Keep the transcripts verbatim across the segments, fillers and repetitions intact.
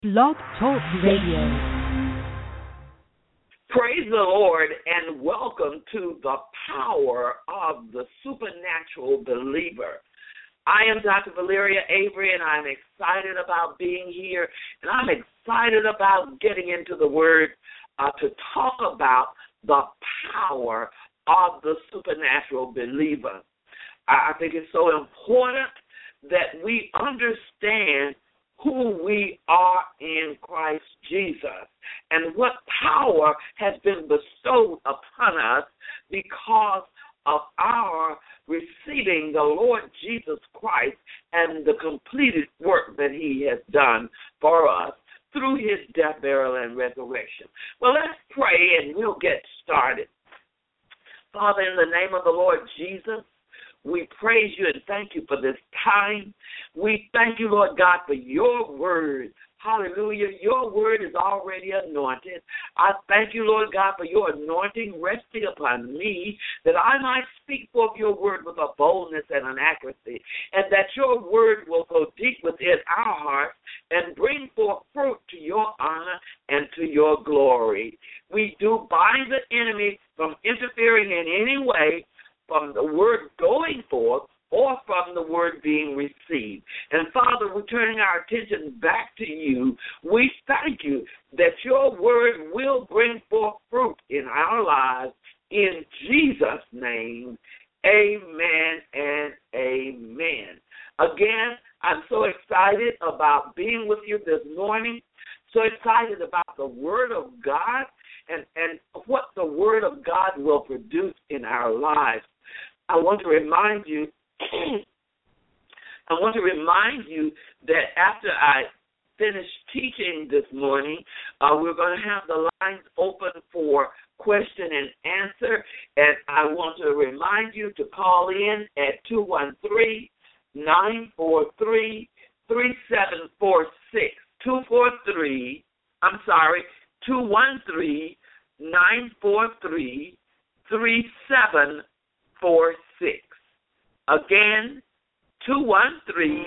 Blog Talk Radio. Praise the Lord and welcome to the power of the supernatural believer. I am Doctor Valeria Avery, and I'm excited about being here, and I'm excited about getting into the Word uh, to talk about the power of the supernatural believer. I, I think it's so important that we understand who we are in Christ Jesus and what power has been bestowed upon us because of our receiving the Lord Jesus Christ and the completed work that he has done for us through his death, burial, and resurrection. Well, let's pray and we'll get started. Father, in the name of the Lord Jesus, we praise you and thank you for this time. We thank you, Lord God, for your word. Hallelujah. Your word is already anointed. I thank you, Lord God, for your anointing resting upon me, that I might speak forth your word with a boldness and an accuracy, and that your word will go deep within our hearts and bring forth fruit to your honor and to your glory. We do bind the enemy from interfering in any way from the word going forth or from the word being received. And Father, we're turning our attention back to you. We thank you that your word will bring forth fruit in our lives. In Jesus' name, amen and amen. Again, I'm so excited about being with you this morning, so excited about the word of God and, and what the word of God will produce in our lives. I want to remind you, I want to remind you that after I finish teaching this morning, uh, we're going to have the lines open for question and answer, and I want to remind you to call in at two one three, nine four three, three seven four six. two four three, I'm sorry, two one three, nine four three, three seven four six. Again, two one three,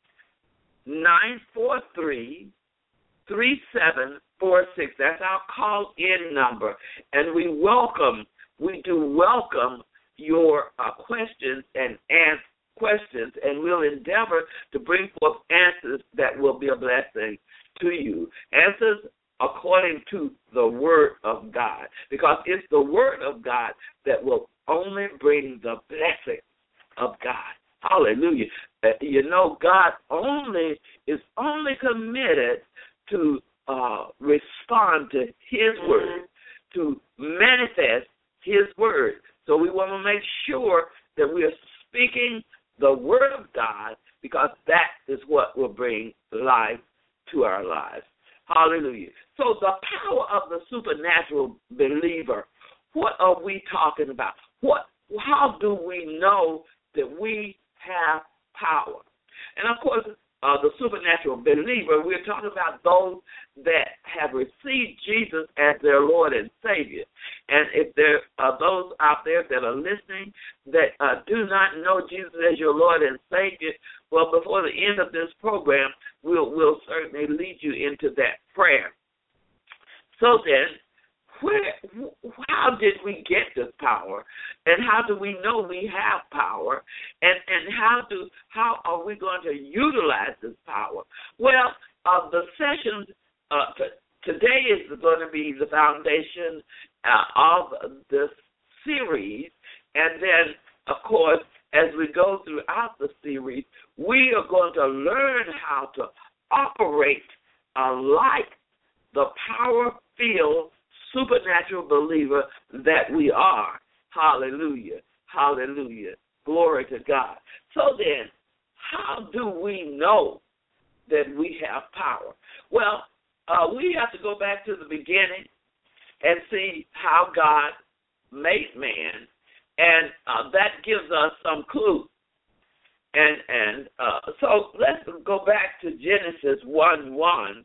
nine four three, three seven four six. That's our call-in number. And we welcome, we do welcome your uh, questions and answers. questions, and we'll endeavor to bring forth answers that will be a blessing to you. Answers according to the Word of God, because it's the Word of God that will only bring the blessing of God. Hallelujah. Uh, you know, God only is only committed to uh, respond to his Word, to manifest his Word. So we want to make sure that we are speaking the Word of God, because that is what will bring life to our lives. Hallelujah. So the power of the supernatural believer, what are we talking about? What? How do we know that we have power? And, of course, uh, the supernatural believer, we're talking about those that have received Jesus as their Lord and Savior. And if there are those out there that are listening that uh, do not know Jesus as your Lord and Savior, well, before the end of this program, we'll, we'll certainly lead you into that prayer. So then, where, how did we get this power, and how do we know we have power, and, and how do how are we going to utilize this power? Well, uh, the sessions uh, t- today is going to be the foundation uh, of this series, and then, of course, as we go throughout the series, we are going to learn how to operate uh, like the power-filled supernatural believer that we are. Hallelujah. Hallelujah. Glory to God. So then, how do we know that we have power? Well, uh, we have to go back to the beginning and see how God made man, and uh, that gives us some clue. And and uh, so let's go back to Genesis one one.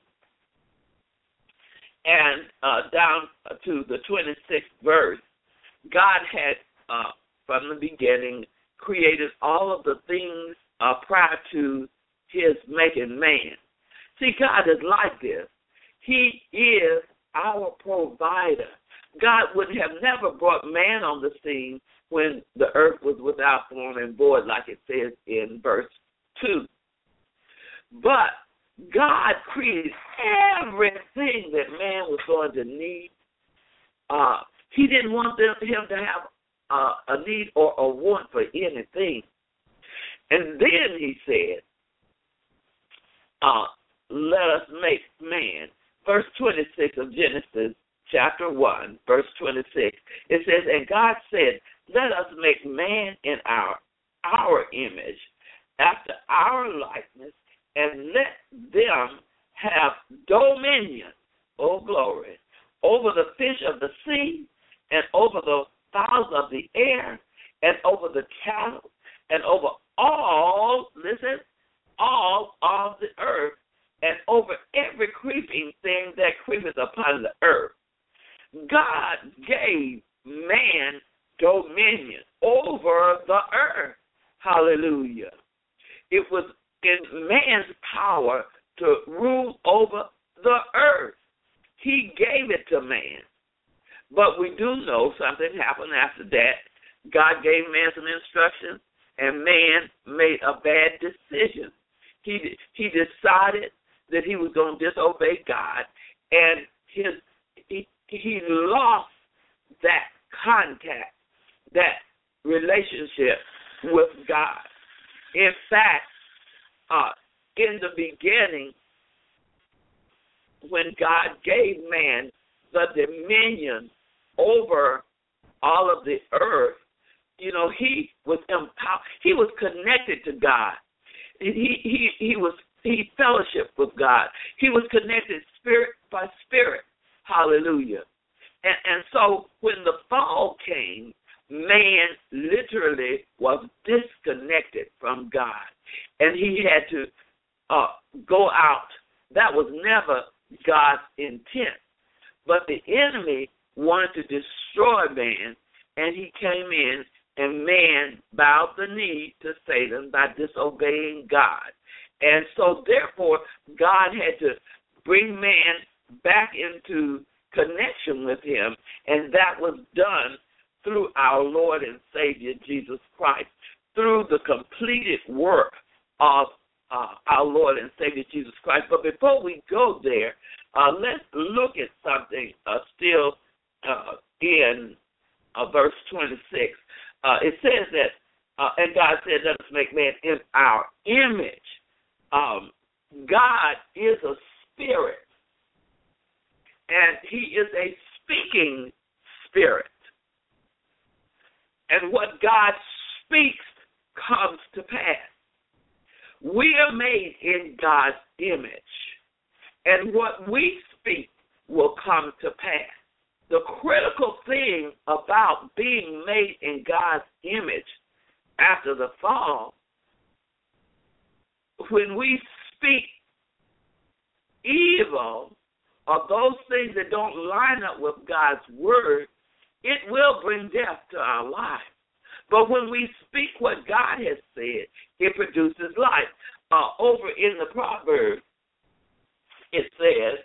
And uh, down to the twenty-sixth verse, God had, uh, from the beginning, created all of the things uh, prior to his making man. See, God is like this. He is our provider. God would have never brought man on the scene when the earth was without form and void, like it says in verse two. But God created everything that man was going to need. Uh, he didn't want them, him to have uh, a need or a want for anything. And then he said, uh, let us make man. Verse twenty-six of Genesis chapter one, verse twenty-six, it says, and God said, let us make man in our our image, after our likeness, and let them have dominion, oh glory, over the fish of the sea, and over the fowls of the air, and over the cattle, and over all, listen, all of the earth, and over every creeping thing that creepeth upon the earth. God gave man dominion over the earth. Hallelujah. It was in man's power to rule over the earth. He gave it to man. But we do know something happened after that. God gave man some instructions, and man made a bad decision. He he decided that he was going to disobey God, and his he, he lost that contact, that relationship with God. In fact, uh, in the beginning, when God gave man the dominion over all of the earth, you know, he was empowered. He was connected to God. He he he was he fellowshiped with God. He was connected spirit by spirit. Hallelujah. And and so when the fall came, man literally was disconnected from God, and he had to uh, go out. That was never God's intent. But the enemy wanted to destroy man, and he came in, and man bowed the knee to Satan by disobeying God. And so, therefore, God had to bring man back into connection with him, and that was done through our Lord and Savior, Jesus Christ, through the completed work of uh, our Lord and Savior, Jesus Christ. But before we go there, uh, let's look at something uh, still uh, in uh, verse twenty-six. Uh, it says that, uh, and God said, let us make man in our image. Um, God is a spirit, and he is a speaking spirit. And what God speaks comes to pass. We are made in God's image, and what we speak will come to pass. The critical thing about being made in God's image after the fall, when we speak evil or those things that don't line up with God's word, it will bring death to our life. But when we speak what God has said, it produces life. Uh, over in the Proverbs, it says,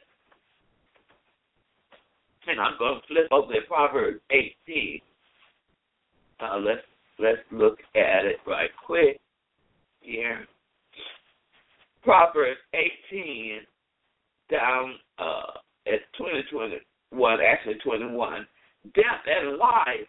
and I'm going to flip over to Proverbs eighteen. Uh, let's let's look at it right quick here. Proverbs eighteen, down uh, at twenty, twenty-one, actually twenty-one. Death and life.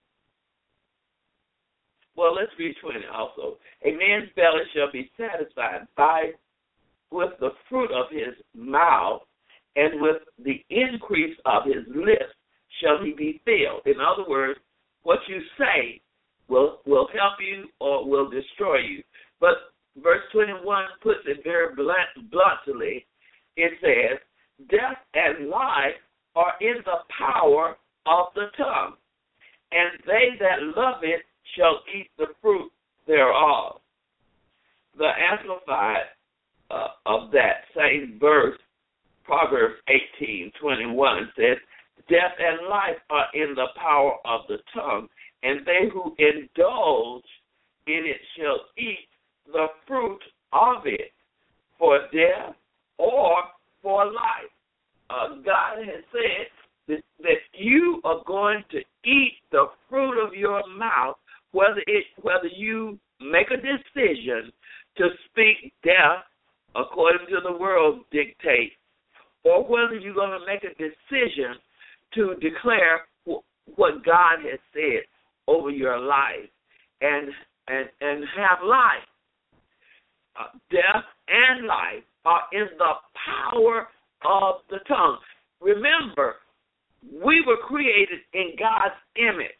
Well, let's read twenty also. A man's belly shall be satisfied by with the fruit of his mouth, and with the increase of his lips shall he be filled. In other words, what you say will will help you or will destroy you. But verse twenty-one puts it very blunt, bluntly. It says, death and life are in the power of the tongue, and they that love it shall eat the fruit thereof. The Amplified uh, of that same verse, Proverbs eighteen twenty-one, says, death and life are in the power of the tongue, and they who indulge in it shall eat the fruit of it. For death or for life. Uh, God has said that, that you are going to eat the fruit of your mouth, whether it whether you make a decision to speak death according to the world's dictate, or whether you're going to make a decision to declare wh- what God has said over your life and and, and have life. Uh, death and life are in the power of the tongue. Remember, we were created in God's image.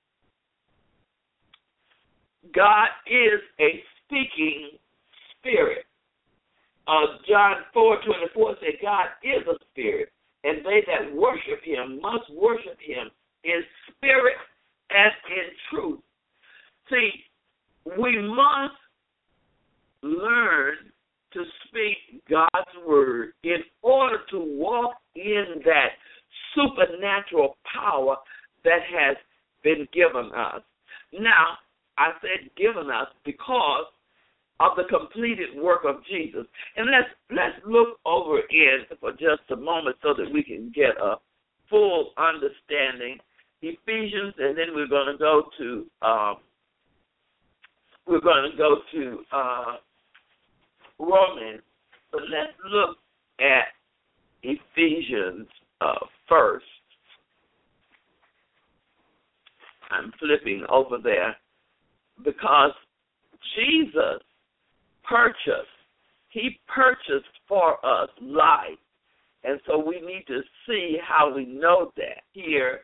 God is a speaking spirit. Uh, John four twenty-four said God is a spirit, and they that worship him must worship him in spirit and in truth. See, we must learn to speak God's word in order to walk in that supernatural power that has been given us. Now, I said given us because of the completed work of Jesus. And let's let's look over it for just a moment so that we can get a full understanding. Ephesians, and then we're going to go to um, we're going to go to uh, Romans. But let's look at Ephesians uh, first. I'm flipping over there because Jesus purchased, he purchased for us life. And so we need to see how we know that here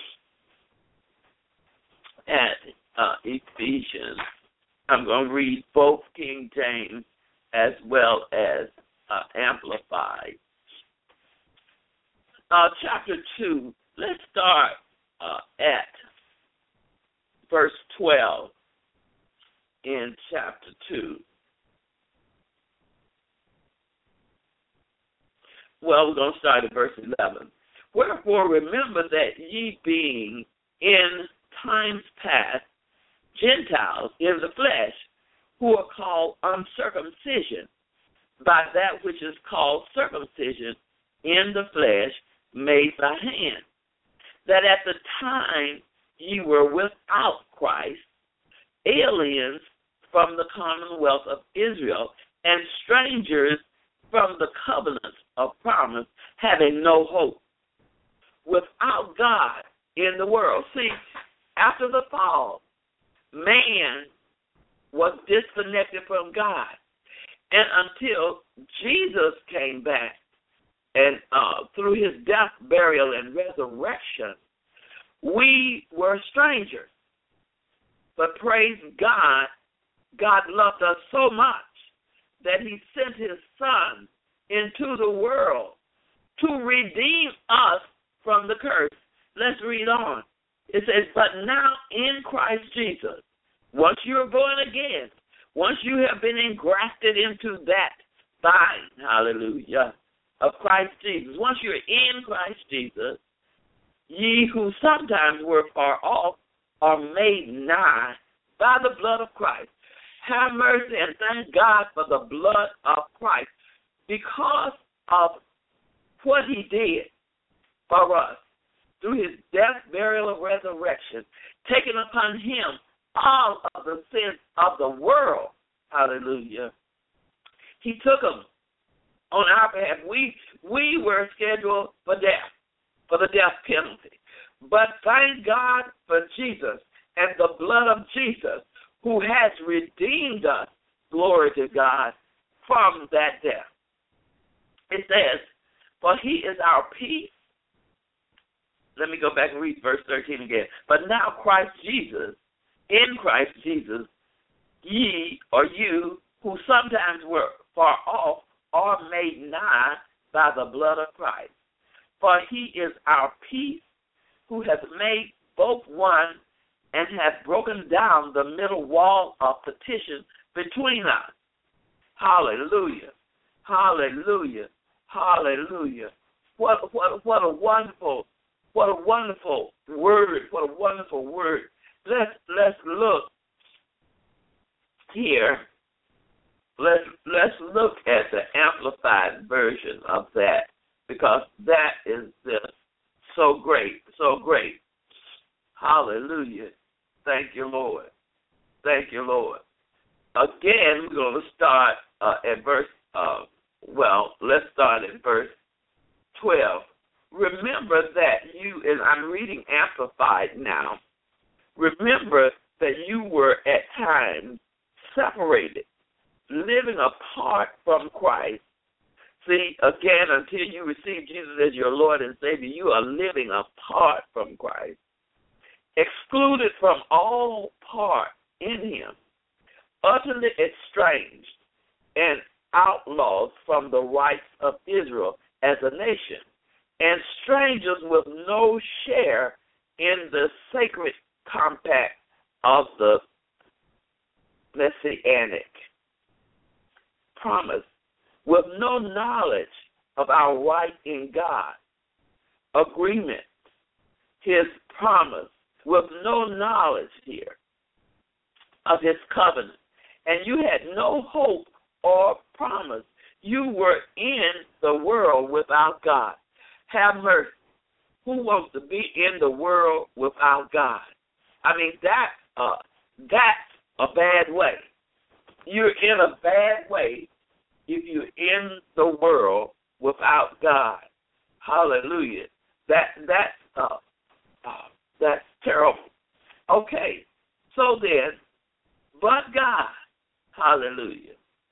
at uh, Ephesians. I'm going to read both King James as well as uh, Amplified. Uh, chapter two, let's start uh, at verse twelve in chapter two. Well, we're going to start at verse eleven. Wherefore remember that ye being in times past Gentiles in the flesh, who are called uncircumcision, by that which is called circumcision in the flesh, made by hand, that at the time ye were without Christ, aliens from the commonwealth of Israel, and strangers from the covenants of promise, having no hope, without God in the world. See, after the fall, man was disconnected from God. And until Jesus came back and uh, through his death, burial, and resurrection, we were strangers. But praise God, God loved us so much that he sent his son into the world to redeem us from the curse. Let's read on. It says, but now in Christ Jesus, once you are born again, once you have been engrafted into that vine, hallelujah, of Christ Jesus, once you're in Christ Jesus, ye who sometimes were far off are made nigh by the blood of Christ. Have mercy and thank God for the blood of Christ because of what he did for us through his death, burial, and resurrection, taking upon him all of the sins of the world. Hallelujah. He took them on our behalf. We, we were scheduled for death, for the death penalty. But thank God for Jesus and the blood of Jesus, who has redeemed us, glory to God, from that death. It says, for he is our peace. Let me go back and read verse thirteen again. But now Christ Jesus, in Christ Jesus, ye or you who sometimes were far off are made nigh by the blood of Christ. For he is our peace, who has made both one and hath broken down the middle wall of petition between us. Hallelujah. Hallelujah. Hallelujah. What what what a wonderful what a wonderful word. What a wonderful word. Let's let's look here let's let's look at the amplified version of that, because that is just so great, so great. Hallelujah. Thank you, Lord. Thank you, Lord. Again, we're going to start uh, at verse, uh, well, let's start at verse twelve. Remember that you, and I'm reading Amplified now, remember that you were at times separated, living apart from Christ. See, again, until you receive Jesus as your Lord and Savior, you are living apart from Christ, excluded from all part in Him, utterly estranged, and outlaws from the rights of Israel as a nation, and strangers with no share in the sacred compact of the Messianic promise, with no knowledge of our right in God, agreement, His promise, with no knowledge here of His covenant, and you had no hope or promise. You were in the world without God. Have mercy. Who wants to be in the world without God? I mean, that uh, that's a bad way. You're in a bad way if you're in the world without God. Hallelujah. That that's uh, uh, that's terrible. Okay. So then, but God, hallelujah.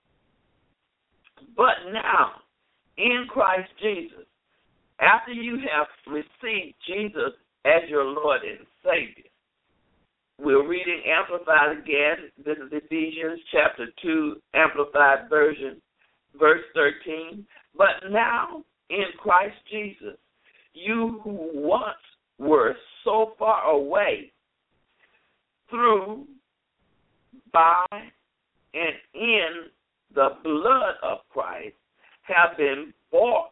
But now, in Christ Jesus, after you have received Jesus as your Lord and Savior, we're reading Amplified again. This is Ephesians chapter two, Amplified version, verse thirteen. But now, in Christ Jesus, you who once were so far away, through, by, and in the blood of Christ, have been brought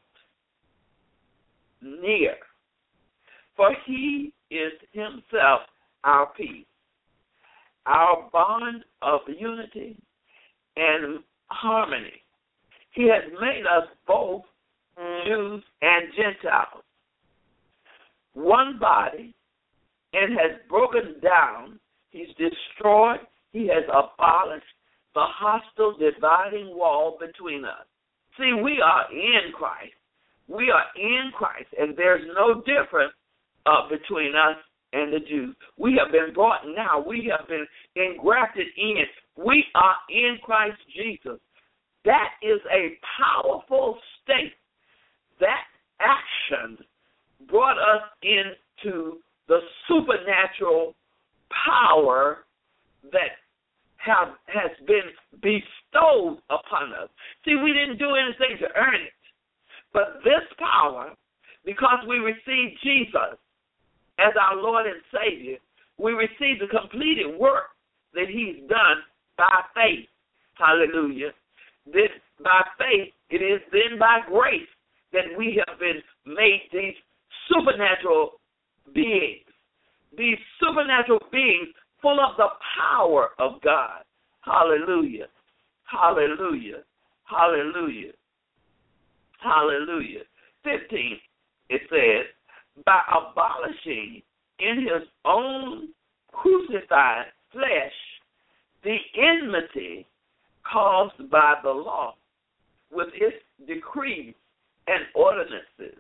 near. For He is Himself our peace, our bond of unity and harmony. He has made us both Jews and Gentiles one body, and has broken down, He's destroyed, He has abolished the hostile dividing wall between us. See, we are in Christ. We are in Christ, and there's no difference uh, between us and the Jews. We have been brought now. We have been engrafted in. We are in Christ Jesus. That is a powerful state. That action brought us into the supernatural power that have, has been bestowed upon us. See, we didn't do anything to earn it. But this power, because we received Jesus as our Lord and Savior, we receive the completed work that He's done by faith. Hallelujah. This, by faith, it is then by grace that we have been made these supernatural beings, these supernatural beings full of the power of God. Hallelujah. Hallelujah. Hallelujah. Hallelujah. fifteen, it says, by abolishing in His own crucified flesh the enmity caused by the law with its decrees and ordinances,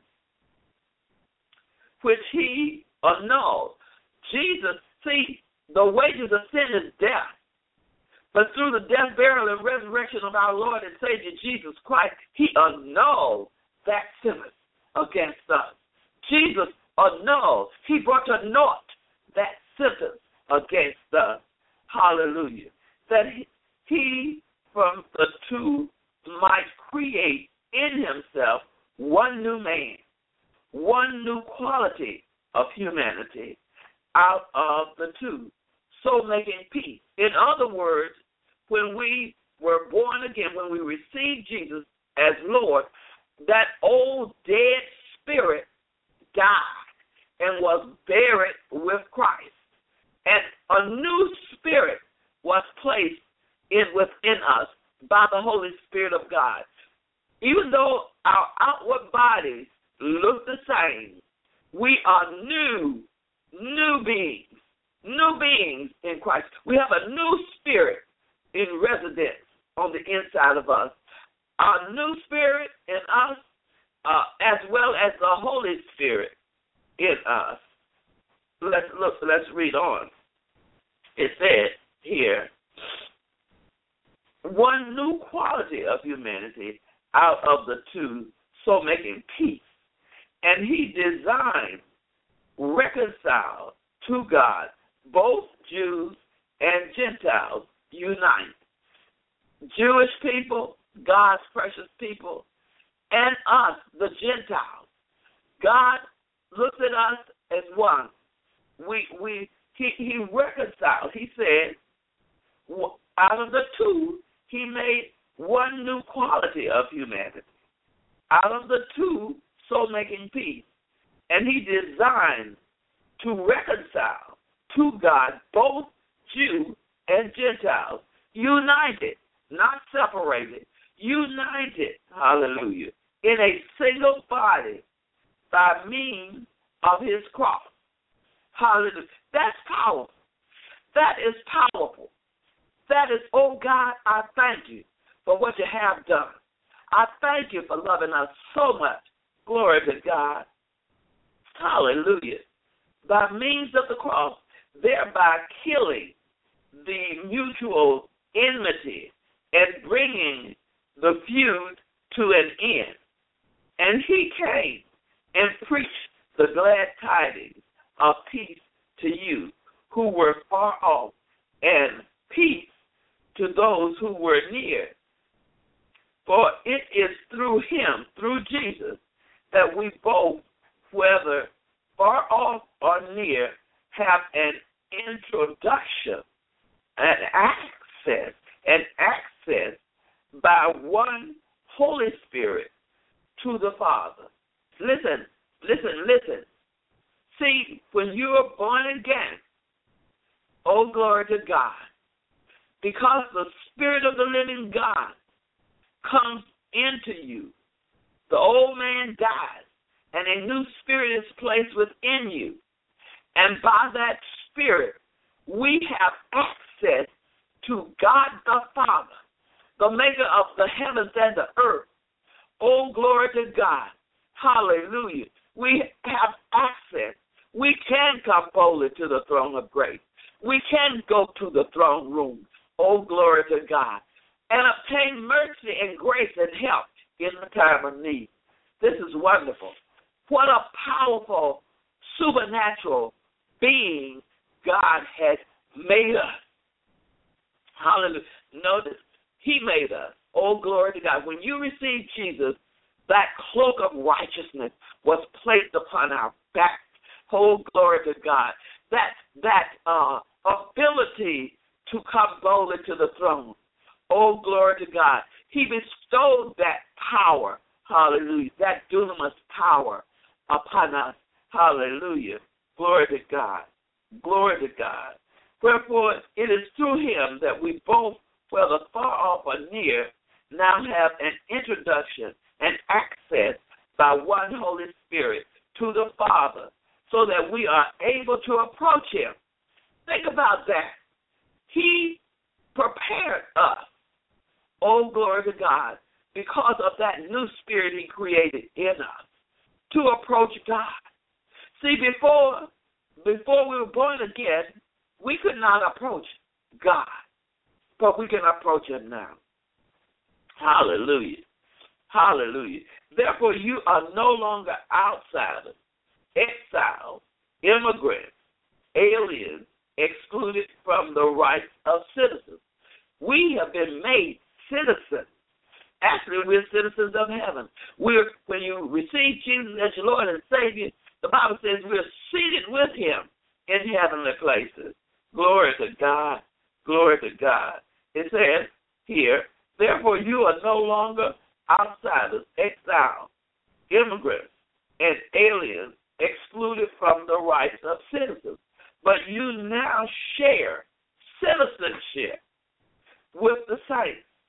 which He annulled. Jesus, see, the wages of sin is death. But through the death, burial, and resurrection of our Lord and Savior Jesus Christ, He annulled that sentence against us. Jesus annulled. He brought to naught that sentence against us. Hallelujah. That he, he from the two might create in Himself one new man, one new quality of humanity out of the two, so making peace. In other words, when we were born again, when we received Jesus as Lord, that old dead spirit died and was buried with Christ. And a new spirit was placed in within us by by the Holy Spirit of God. Even though our outward bodies look the same, we are new, new beings, new beings in Christ. We have a new spirit in residence on the inside of us. Our new spirit in us, uh, as well as the Holy Spirit in us. Let's look. Let's read on. It said here, one new quality of humanity out of the two, so making peace. And he designed, reconcile to God, both Jews and Gentiles unite. Jewish people, God's precious people, and us, the Gentiles. God looks at us as one. We we he he reconciled. He said, out of the two, he made one new quality of humanity. Out of the two, so making peace. And he designed to reconcile to God both Jew and Gentiles, united, not separated, united, hallelujah, in a single body by means of his cross. Hallelujah. That's powerful. That is powerful. That is, oh God, I thank you for what you have done. I thank you for loving us so much. Glory to God. Hallelujah. By means of the cross, thereby killing the mutual enmity and bringing the feud to an end. And he came and preached the glad tidings of peace to you who were far off, and peace to those who were near. For it is through him, through Jesus, that we both, whether far off or near, have an introduction, an access, an access by one Holy Spirit to the Father. Listen, listen, listen. See, when you are born again, oh, glory to God, because the Spirit of the living God comes into you, the old man dies, and a new spirit is placed within you. And by that Spirit, we have access to God the Father, the maker of the heavens and the earth. Oh, glory to God. Hallelujah. We have access. We can come boldly to the throne of grace. We can go to the throne room. Oh, glory to God. And obtain mercy and grace and help in the time of need. This is wonderful. What a powerful, supernatural being God has made us. Hallelujah. Notice, he made us. Oh, glory to God. When you receive Jesus, that cloak of righteousness was placed upon our back. Oh, glory to God. That, that uh, ability to come boldly to the throne. Oh, glory to God. He bestowed that power, hallelujah, that dunamis power upon us. Hallelujah. Glory to God. Glory to God. Wherefore, it is through him that we both, whether far off or near, now have an introduction and access by one Holy Spirit to the Father, so that we are able to approach him. Think about that. He prepared us, oh, glory to God, because of that new spirit he created in us to approach God. See, before, before we were born again, we could not approach God, but we can approach him now. Hallelujah. Hallelujah. Therefore, you are no longer outsiders, exiles, immigrants, aliens, excluded from the rights of citizens. We have been made citizens. Actually, we're citizens of heaven. We're, when you receive Jesus as your Lord and Savior, the Bible says we're seated with him in heavenly places. Glory to God. Glory to God. It says here, therefore you are no longer outsiders, exiles, immigrants, and aliens, excluded from the rights of citizens. But you now share citizenship with the saints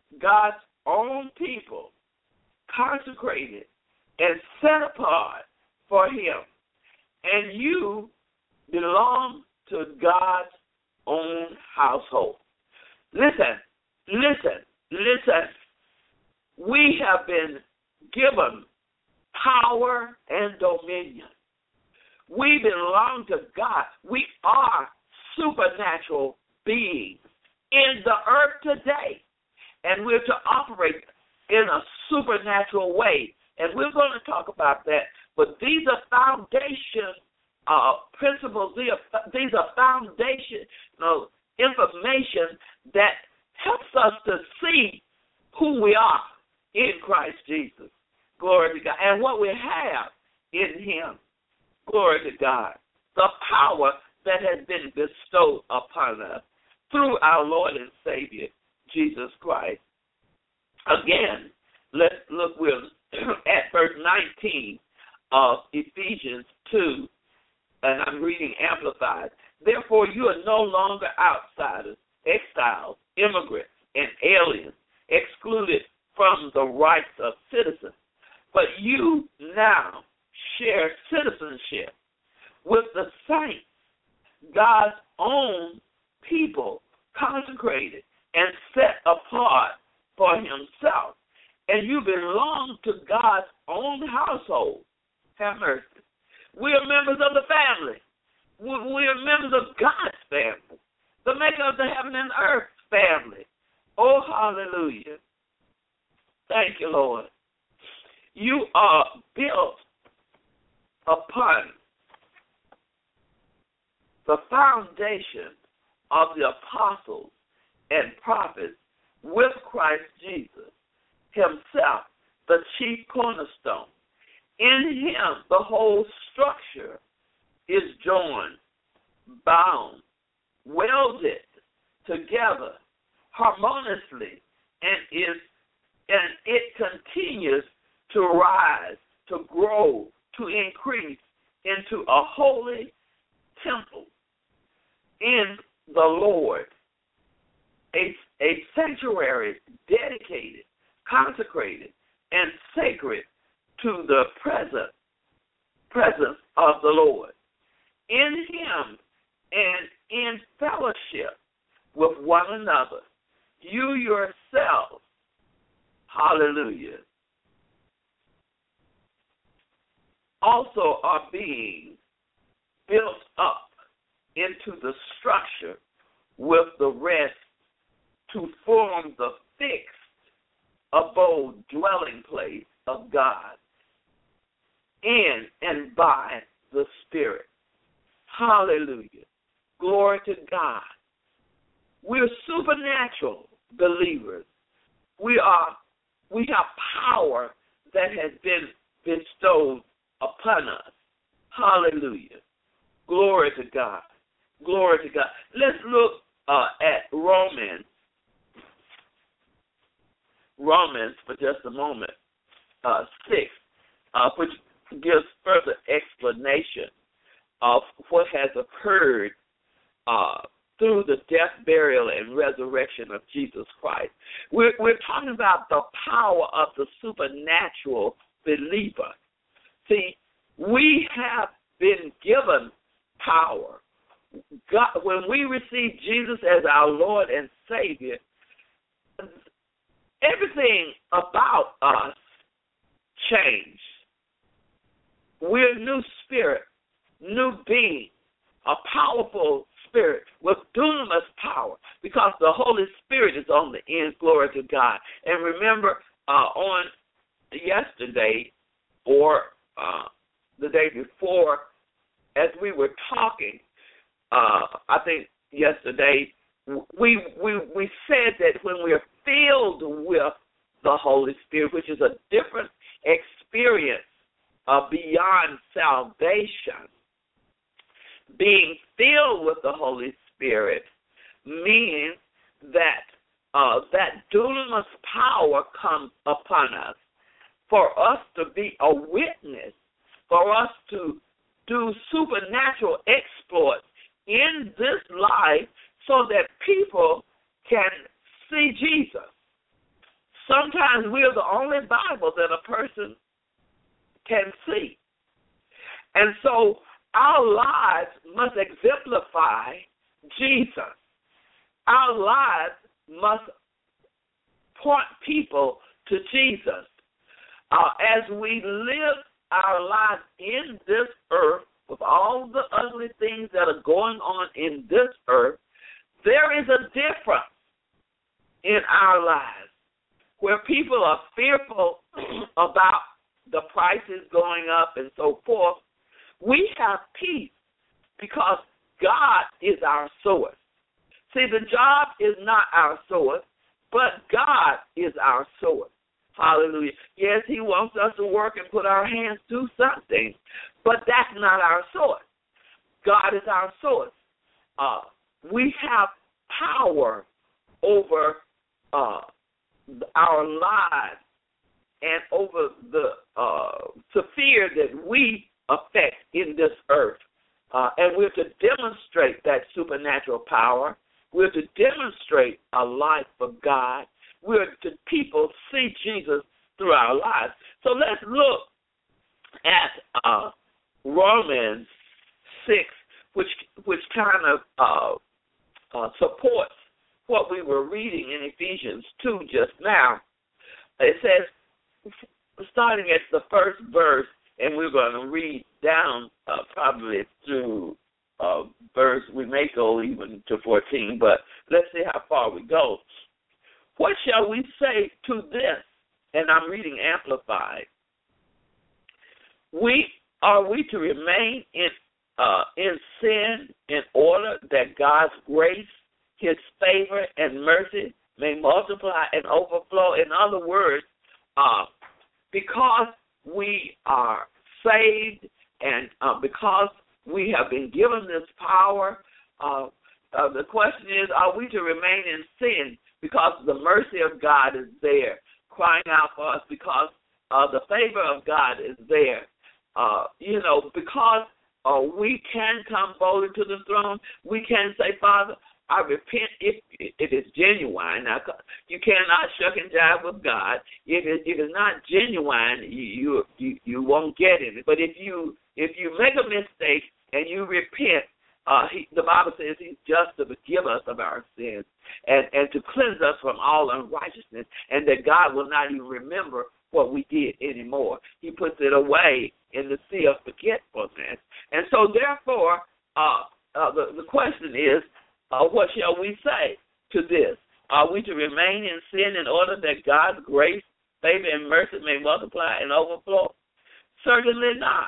God's own people, consecrated and set apart for him. And you belong to God's own household. Listen, listen, listen. We have been given power and dominion. We belong to God. We are supernatural beings in the earth today. And we're to operate in a supernatural way. And we're going to talk about that. But these are foundation uh, principles. These are, these are foundational information that helps us to see who we are in Christ Jesus. Glory to God. And what we have in him. Glory to God. The power that has been bestowed upon us through our Lord and Savior, Jesus Christ. Again, let's look with at verse nineteen of Ephesians two, and I'm reading Amplified. Therefore, you are no longer outsiders, exiles, immigrants, and aliens, excluded from the rights of citizens, but you now share citizenship with the saints, God's own people, consecrated and set apart for himself. And you belong to God's own household. Have mercy. We are members of the family. We are members of God's family, the maker of the heaven and earth family. Oh, hallelujah. Thank you, Lord. You are built upon the foundation of the apostles and prophets with Christ Jesus himself, the chief cornerstone. In him, the whole structure is joined, bound, welded together harmoniously, and is and it continues to rise, to grow, to increase into a holy temple in the Lord, a, a sanctuary dedicated, consecrated, and sacred to the present presence of the Lord. In him and in fellowship with one another, you yourselves, hallelujah, also are being built up into the structure with the rest to form the fixed abode dwelling place of God in and by the Spirit. Hallelujah. Glory to God. We're supernatural believers. We are we have power that has been bestowed upon us. Hallelujah. Glory to God. Glory to God. Let's look uh, at Romans. Romans for just a moment. Uh, six, uh, which gives further explanation of what has occurred uh, through the death, burial, and resurrection of Jesus Christ. We're, we're talking about the power of the supernatural believer. See, we have been given power. God, when we receive Jesus as our Lord and Savior, everything about us changed. We're a new spirit, new being, a powerful spirit with dunamis power, because the Holy Spirit is on the end. Glory to God. And remember, uh, on yesterday or uh, the day before, as we were talking, uh, I think yesterday, we we we said that when we are filled with the Holy Spirit, which is a different experience uh, beyond salvation, being filled with the Holy Spirit means that uh, that dunamis power comes upon us for us to be a witness, for us to do supernatural exploits in this life so that people can see Jesus, the only Bible that a person can see. And so our lives must exemplify Jesus. Our lives must point people to Jesus. Uh, as we live our lives in this earth with all the ugly things that are going on in this earth, there is a difference in our lives where people are fearful about the prices going up and so forth. We have peace because God is our source. See, the job is not our source, but God is our source. Hallelujah. Yes, he wants us to work and put our hands to something, but that's not our source. God is our source. Uh, we have power over uh, our lives and over the uh, sphere that we affect in this earth. Uh, and we're to demonstrate that supernatural power. We're to demonstrate a life of God. We're to people see Jesus through our lives. So let's look at uh, Romans six, which which kind of uh, uh, supports what we were reading in Ephesians two just now. It says, starting at the first verse, and we're going to read down uh, probably through uh, verse, we may go even to fourteen, but let's see how far we go. What shall we say to this? And I'm reading Amplified. We are we to remain in uh, in sin in order that God's grace, his favor, and mercy may multiply and overflow? In other words, uh, because we are saved and uh, because we have been given this power, uh, uh, the question is, are we to remain in sin because the mercy of God is there, crying out for us, because uh, the favor of God is there? Uh, you know, because uh, we can come boldly to the throne, we can say, Father, I repent if it is genuine. Now, you cannot shuck and jive with God. If it, if it's not genuine, you, you you you won't get it. But if you if you make a mistake and you repent, uh, he, the Bible says He's just to forgive us of our sins and, and to cleanse us from all unrighteousness, and that God will not even remember what we did anymore. He puts it away in the sea of forgetfulness. And so, therefore, uh, uh, the, the question is, Uh, what shall we say to this? Are we to remain in sin in order that God's grace, favor, and mercy may multiply and overflow? Certainly not.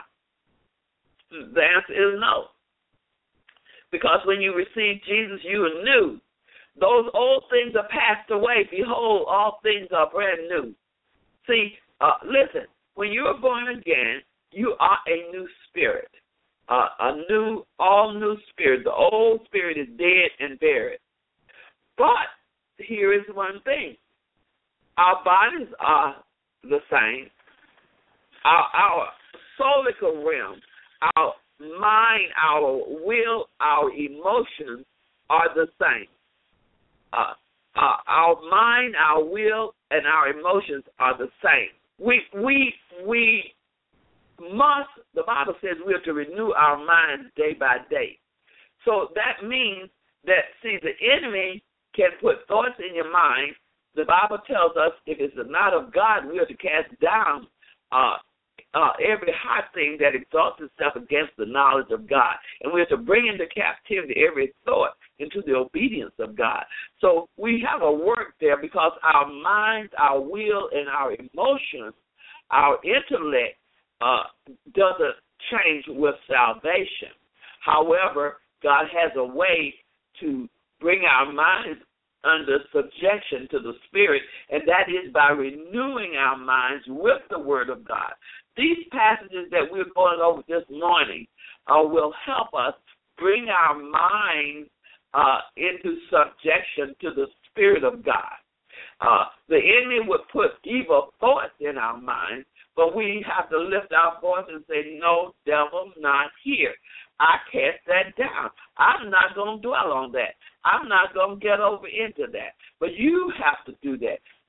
The answer is no. Because when you received Jesus, you are new. Those old things are passed away. Behold, all things are brand new. See, uh, listen, when you are born again, you are a new spirit. Uh, a new, all new spirit. The old spirit is dead and buried. But here is one thing. Our bodies are the same. Our, our soulical realm, our mind, our will, our emotions are the same. Uh, uh, our mind, our will, and our emotions are the same. We, we, we, must, the Bible says we're to renew our minds day by day. So that means that, see, the enemy can put thoughts in your mind. The Bible tells us if it's not of God, we are to cast down uh, uh, every high thing that exalts itself against the knowledge of God. And we are to bring into captivity every thought into the obedience of God. So we have a work there because our minds, our will, and our emotions, our intellect, Uh, doesn't change with salvation. However, God has a way to bring our minds under subjection to the Spirit, and that is by renewing our minds with the Word of God. These passages that we're going over this morning uh, will help us bring our minds uh, into subjection to the Spirit of God. Uh, the enemy would put evil thoughts in our minds, but we have to lift our voice and say, no, devil, not here. I cast that down. I'm not going to dwell on that. I'm not going to get over into that. But you have to do that. You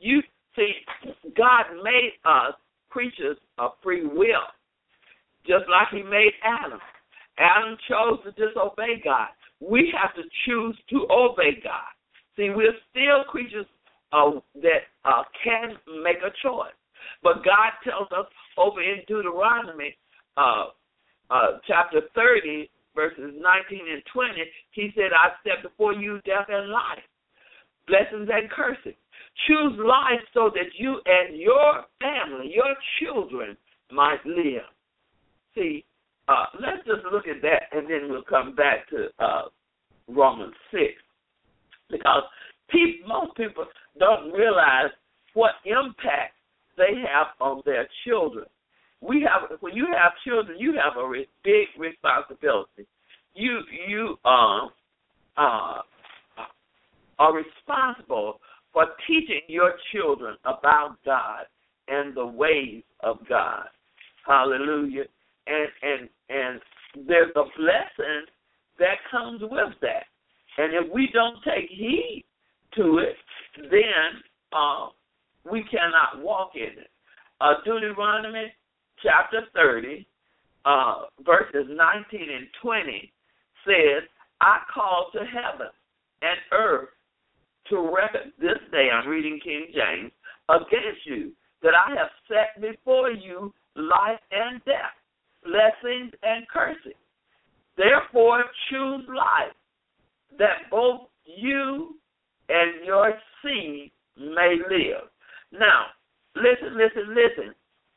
See, God made us creatures of free will, just like he made Adam. Adam chose to disobey God. We have to choose to obey God. See, we're still creatures uh, that uh, can make a choice. But God tells us over in Deuteronomy uh, uh, chapter thirty, verses nineteen and twenty, he said, I set before you death and life, blessings and curses. Choose life so that you and your family, your children, might live. See, uh, let's just look at that, and then we'll come back to uh, Romans six. Because people, most people don't realize what impact they have on their children. We have, when you have children, you have a re- big responsibility. You you uh, uh, are responsible for teaching your children about God and the ways of God. Hallelujah. And and and there's a blessing that comes with that. And if we don't take heed to it, then uh, we cannot walk in it. Uh, Deuteronomy chapter thirty, uh, verses nineteen and twenty says, I call to heaven and earth to record this day, I'm reading King James, against you, that I have set before you life and death, blessings and cursing. Therefore choose life, that both you and your seed may live. Now, listen, listen, listen.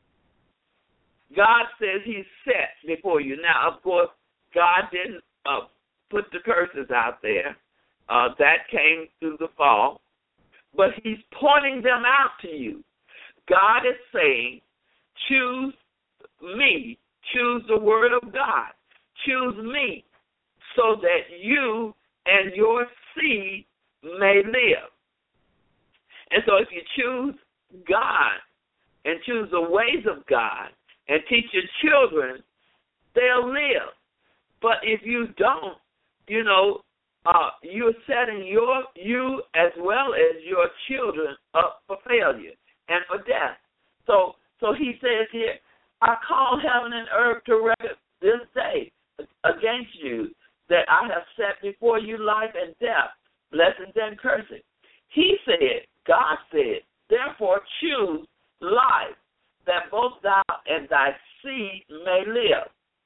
God says he's set before you. Now, of course, God didn't uh, put the curses out there. Uh, that came through the fall. But he's pointing them out to you. God is saying, choose me. Choose the word of God. Choose me so that you and your seed may live. And so if you choose God and choose the ways of God and teach your children, they'll live. But if you don't, you know, uh, you're setting your you as well as your children up for failure and for death. So so he says here, I call heaven and earth to record this day against you, that I have set before you life and death, blessings and cursing. He said, God said, therefore choose life, that both thou and thy seed may live,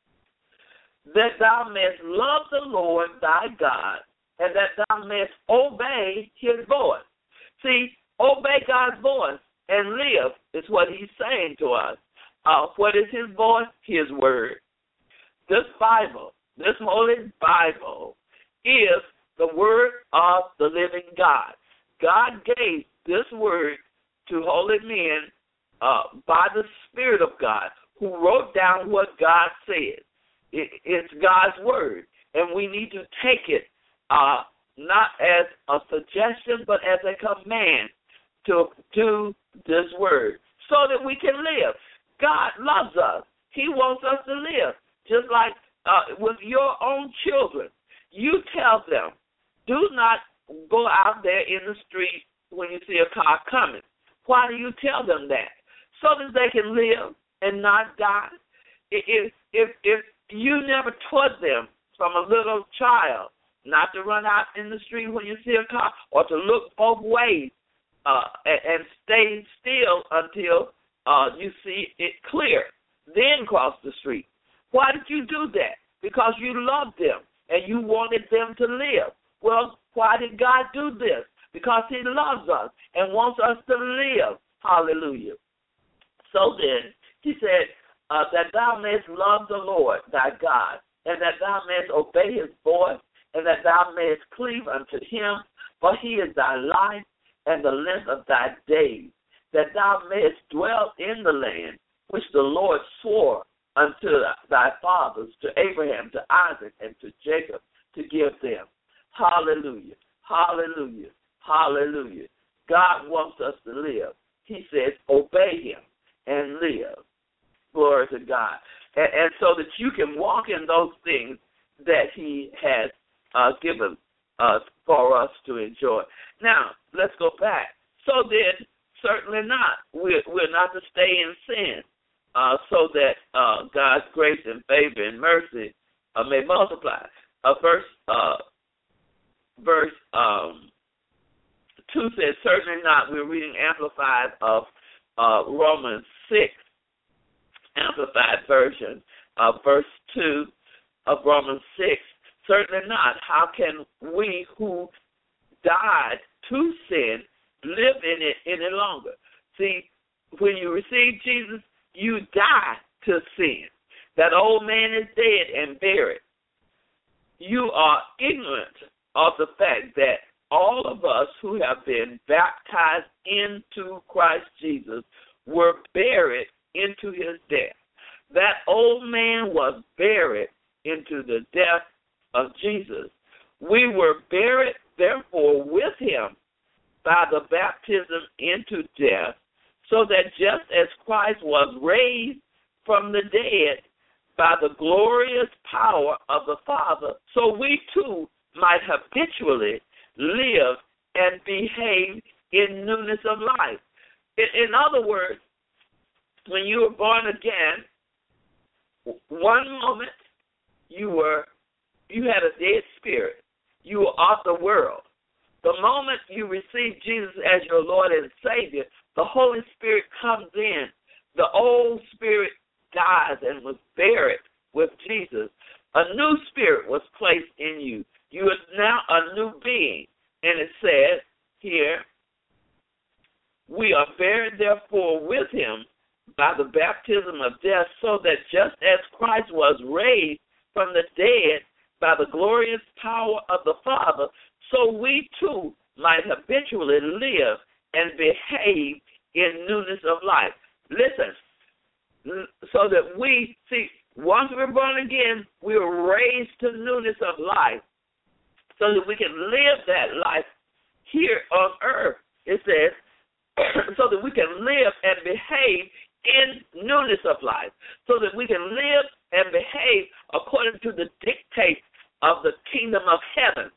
that thou mayest love the Lord thy God, and that thou mayest obey his voice. See, obey God's voice and live is what he's saying to us. Uh, what is his voice? His word. This Bible, this Holy Bible, is the word of the living God. God gave this word to holy men uh, by the Spirit of God, who wrote down what God said. It, it's God's word, and we need to take it uh, not as a suggestion, but as a command to do this word so that we can live. God loves us. He wants us to live. Just like uh, with your own children, you tell them, do not go out there in the street when you see a car coming. Why do you tell them that? So that they can live and not die. If, if, if you never taught them from a little child not to run out in the street when you see a car, or to look both ways uh, and, and stay still until uh, you see it clear, then cross the street. Why did you do that? Because you loved them and you wanted them to live. Well, why did God do this? Because he loves us and wants us to live. Hallelujah. So then, he said, uh, that thou mayest love the Lord thy God, and that thou mayest obey his voice, and that thou mayest cleave unto him, for he is thy life and the length of thy days, that thou mayest dwell in the land which the Lord swore unto thy fathers, to Abraham, to Isaac, and to Jacob, to give them. Hallelujah, hallelujah, hallelujah. God wants us to live. He says, obey him and live. Glory to God. And, and so that you can walk in those things that he has uh, given us for us to enjoy. Now, let's go back. So then, certainly not. We're, we're not to stay in sin uh, so that uh, God's grace and favor and mercy uh, may multiply. Uh, verse uh, verse um, two says, certainly not. We're reading Amplified of uh, Romans six, Amplified version, uh, verse two of Romans six. Certainly not. How can we who died to sin live in it any longer? See, when you receive Jesus, you die to sin. That old man is dead and buried. You are ignorant of the fact that all of us who have been baptized into Christ Jesus were buried into his death. That old man was buried into the death of Jesus. We were buried, therefore, with him by the baptism into death, so that just as Christ was raised from the dead by the glorious power of the Father, so we too might habitually live and behave in newness of life. In, in other words, when you were born again, one moment you were you had a dead spirit. You were off the world. The moment you receive Jesus as your Lord and Savior, the Holy Spirit comes in. The old spirit dies and was buried with Jesus. A new spirit was placed in you. You are now a new being. And it says here, we are buried therefore with him by the baptism of death, so that just as Christ was raised from the dead by the glorious power of the Father, so we too might habitually live and behave in newness of life. Listen, so that we, see, once we're born again, we are raised to newness of life so that we can live that life here on earth. It says, so that we can live and behave in newness of life, so that we can live and behave according to the dictates of the kingdom of heaven,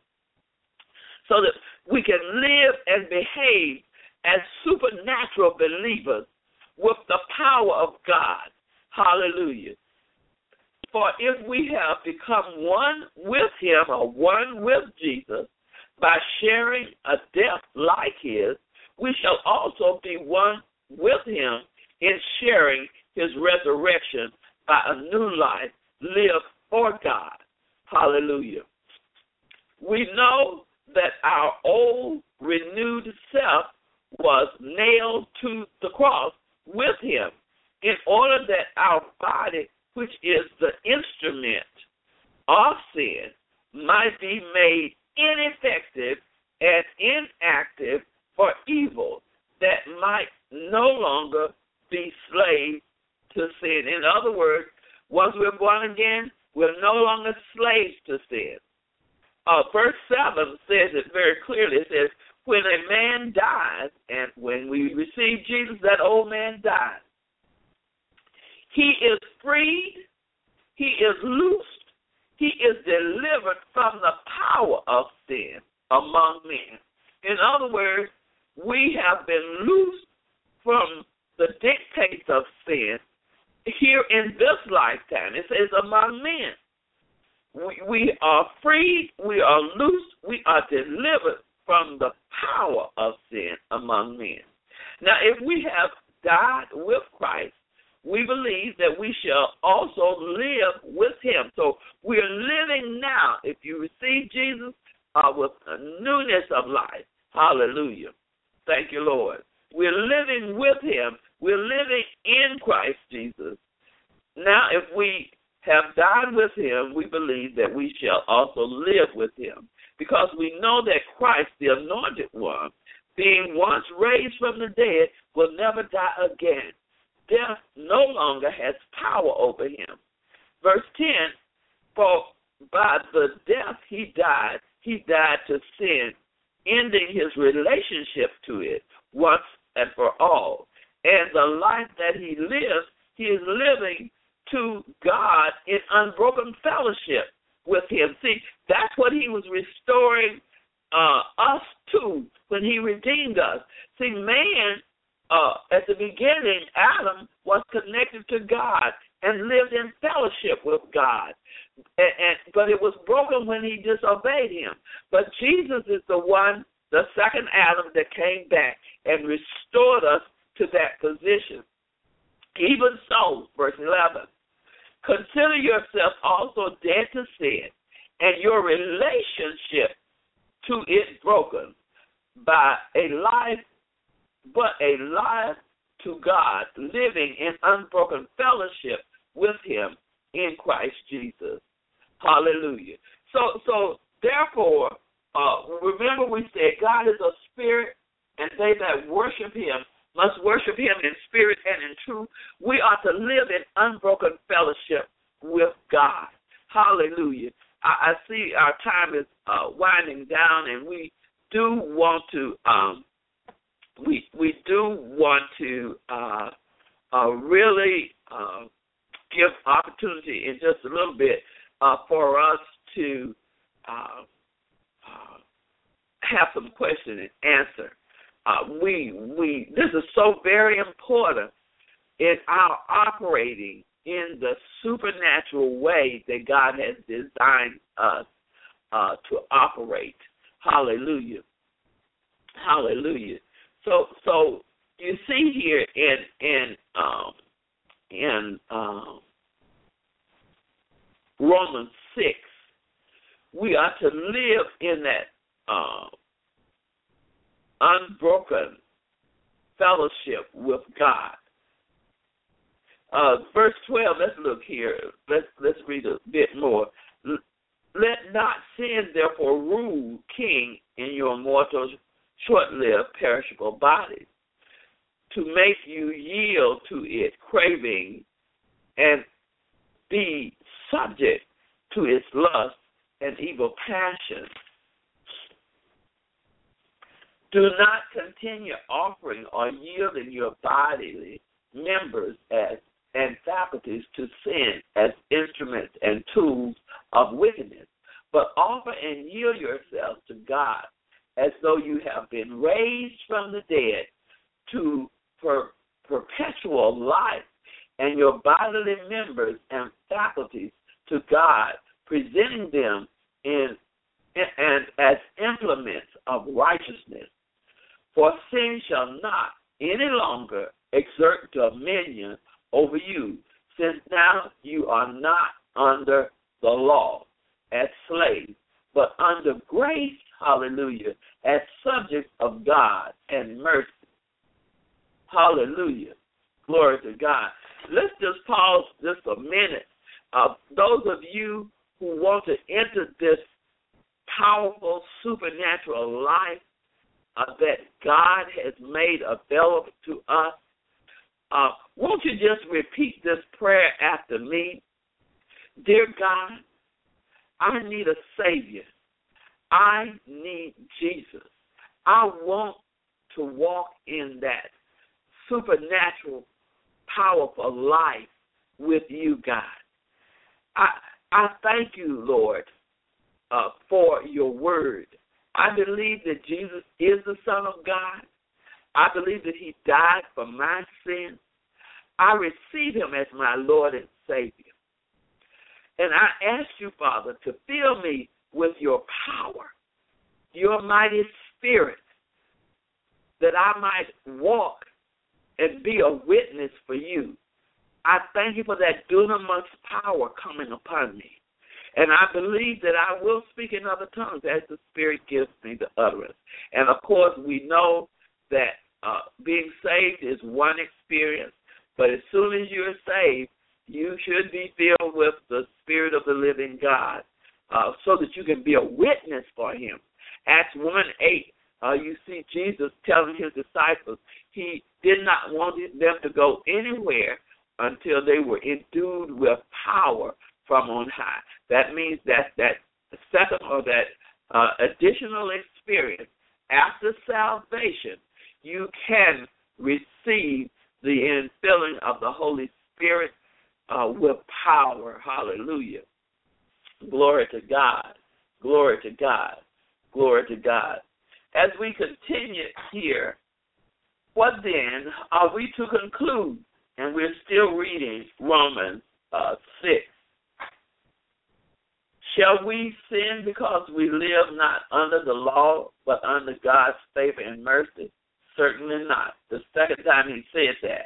so that we can live and behave as supernatural believers with the power of God. Hallelujah. For if we have become one with him, or one with Jesus, by sharing a death like his, we shall also be one with him in sharing his resurrection by a new life lived for God. Hallelujah. We know that our old renewed self was nailed to the cross with him in order that our body, which is the instrument of sin, might be made ineffective and inactive for evil, that might no longer be slaves to sin. In other words, once we're born again, we're no longer slaves to sin. Uh, verse seven says it very clearly. It says, when a man dies, and when we receive Jesus, that old man dies, he is freed, he is loosed, he is delivered from the power of sin among men. In other words, we have been loosed from the dictates of sin here in this lifetime. It says among men. We, we are freed, we are loosed, we are delivered from the power of sin among men. Now, if we have died with Christ, we believe that we shall also live with him. So we are living now, if you receive Jesus, uh, with a newness of life. Hallelujah. Thank you, Lord. We're living with him. We're living in Christ Jesus. Now, if we have died with him, we believe that we shall also live with him, because we know that Christ, the anointed one, being once raised from the dead, will never die again. Death no longer has power over him. Verse ten, for by the death he died, he died to sin, ending his relationship to it once and for all. And the life that he lives, he is living to God in unbroken fellowship with him. See, that's what he was restoring uh, us to when he redeemed us. See, man uh, at the beginning, Adam was connected to God and lived in fellowship with God. And, and, but it was broken when he disobeyed him. But Jesus is the one, the second Adam, that came back and restored us to that position. Even so, verse eleven, consider yourself also dead to sin, and your relationship to it broken by a life, but a life to God, living in unbroken fellowship with him in Christ Jesus. Hallelujah. So, so therefore, uh, remember we said God is a spirit, and they that worship him must worship him in spirit and in truth. We are to live in unbroken fellowship with God. Hallelujah. I, I see our time is uh, winding down, and we do want to um, we we do want to uh, uh, really uh, give opportunity in just a little bit uh, for us to uh, uh, have some question and answer. Uh, we we this is so very important in our operating in the supernatural way that God has designed us uh, to operate. Hallelujah. Hallelujah. So so you see here in in um, in um, Romans six, we are to live in that uh, unbroken fellowship with God. Uh, verse twelve, let's look here. Let's let's read a bit more. Let not sin therefore rule king in your mortal, short-lived, perishable bodies, to make you yield to it, craving, and be subject to its lust and evil passions. Do not continue offering or yielding your bodily members as and faculties to sin as instruments and tools of wickedness, but offer and yield yourselves to God as though you have been raised from the dead to per- perpetual life, and your bodily members and faculties to God, presenting them in and as implements of righteousness. For sin shall not any longer exert dominion over you, since now you are not under the law as slaves, but under grace, hallelujah, as subjects of God and mercy. Hallelujah. Glory to God. Let's just pause just a minute. Uh, those of you who want to enter this powerful supernatural life uh, that God has made available to us, uh, won't you just repeat this prayer after me? Dear God, I need a Savior. I need Jesus. I want to walk in that supernatural, powerful life with you, God. I I thank you, Lord, uh, for your word. I believe that Jesus is the Son of God. I believe that he died for my sins. I receive him as my Lord and Savior. And I ask you, Father, to fill me with your power, your mighty spirit, that I might walk and be a witness for you. I thank you for that dunamis power coming upon me. And I believe that I will speak in other tongues as the Spirit gives me the utterance. And, of course, we know that uh, being saved is one experience, but as soon as you're saved, you should be filled with the Spirit of the living God uh, so that you can be a witness for him. Acts one eight, uh, you see Jesus telling his disciples he did not want them to go anywhere until they were endued with power from on high. That means that that second or that uh, additional experience after salvation, you can receive the infilling of the Holy Spirit uh, with power. Hallelujah. Glory to God. Glory to God. Glory to God. As we continue here, What then are we to conclude? And we're still reading Romans uh, six. Shall we sin because we live not under the law, but under God's favor and mercy? Certainly not. The second time he said that.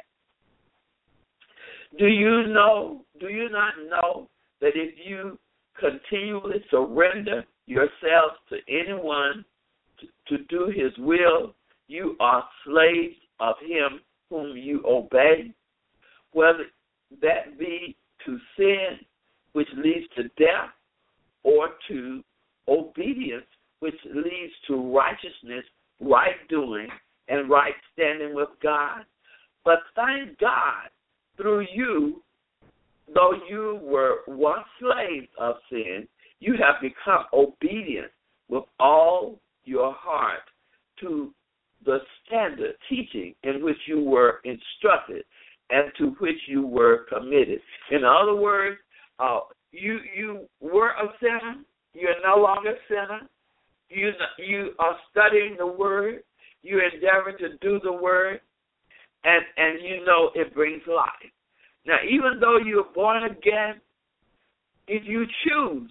Do you know, do you not know that if you continually surrender yourselves to anyone to, to do his will, you are slaves of him whom you obey, whether that be to sin, which leads to death, or to obedience, which leads to righteousness, right doing, and right standing with God. But thank God, through you, though you were once slaves of sin, you have become obedient with all your heart to the standard teaching in which you were instructed and to which you were committed. In other words, uh, you you were a sinner. You're no longer a sinner. You you are studying the Word. You endeavor to do the Word, and and you know it brings life. Now, even though you're born again, if you choose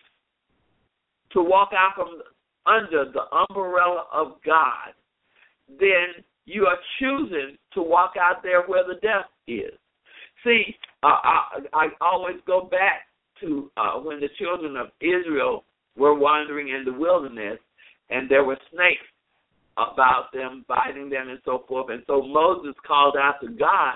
to walk out from under the umbrella of God, then you are choosing to walk out there where the death is. See, uh, I, I always go back to uh, when the children of Israel were wandering in the wilderness, and there were snakes about them, biting them, and so forth. And so Moses called out to God,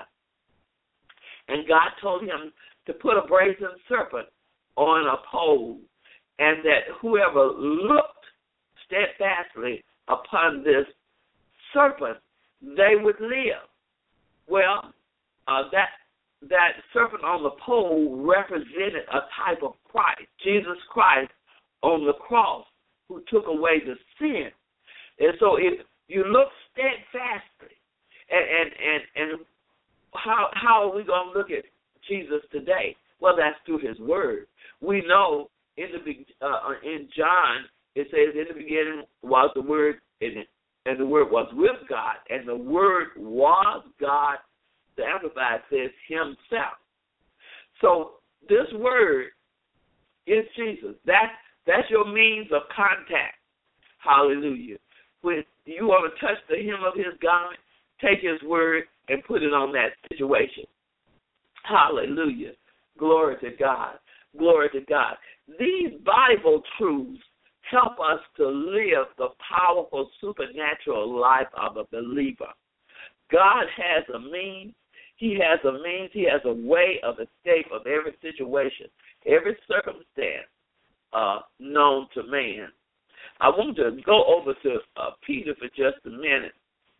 and God told him to put a brazen serpent on a pole, and that whoever looked steadfastly upon this serpent, they would live. Well, uh, that that serpent on the pole represented a type of Christ, Jesus Christ on the cross, who took away the sin. And so if you look steadfastly, and and, and, and how how are we going to look at Jesus today? Well, that's through his word. We know in the uh, in John, it says, in the beginning was the Word, and, and the Word was with God, and the Word was God. The Amplified says himself. So this Word is Jesus. That's, that's your means of contact. Hallelujah. When you want to touch the hem of his garment, take his Word and put it on that situation. Hallelujah. Glory to God. Glory to God. These Bible truths help us to live the powerful supernatural life of a believer. God has a means. He has a means. He has a way of escape of every situation, every circumstance uh, known to man. I want to go over to uh, Peter for just a minute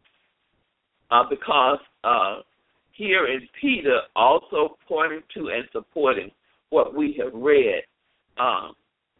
uh, because uh, here in Peter, also pointing to and supporting what we have read, um,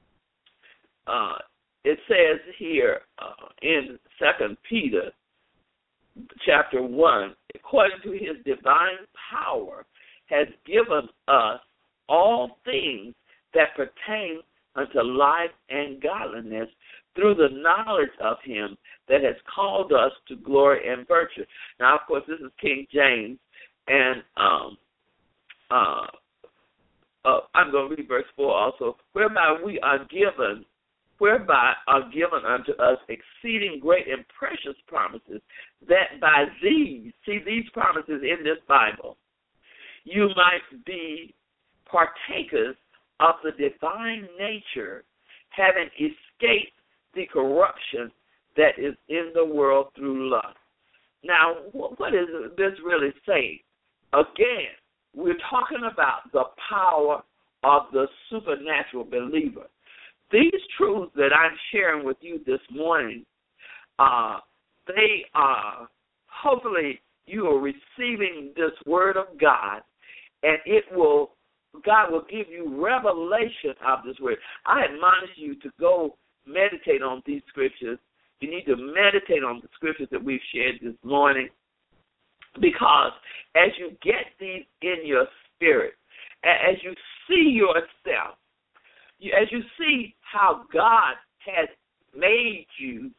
uh, it says here uh, in Second Peter chapter one, according to his divine power, has given us all things that pertain unto life and godliness through the knowledge of him that has called us to glory and virtue. Now, of course, this is King James, and um, uh, uh, I'm going to read verse four also, whereby we are given whereby are given unto us exceeding great and precious promises, that by these, see these promises in this Bible, you might be partakers of the divine nature, having escaped the corruption that is in the world through lust. Now, what is this really saying? Again, we're talking about the power of the supernatural believer. These truths that I'm sharing with you this morning, uh, they are, hopefully you are receiving this word of God, and it will, God will give you revelation of this word. I admonish you to go meditate on these scriptures. You need to meditate on the scriptures that we've shared this morning, because as you get these in your spirit, as you see yourself, You, as you see how God has made you, he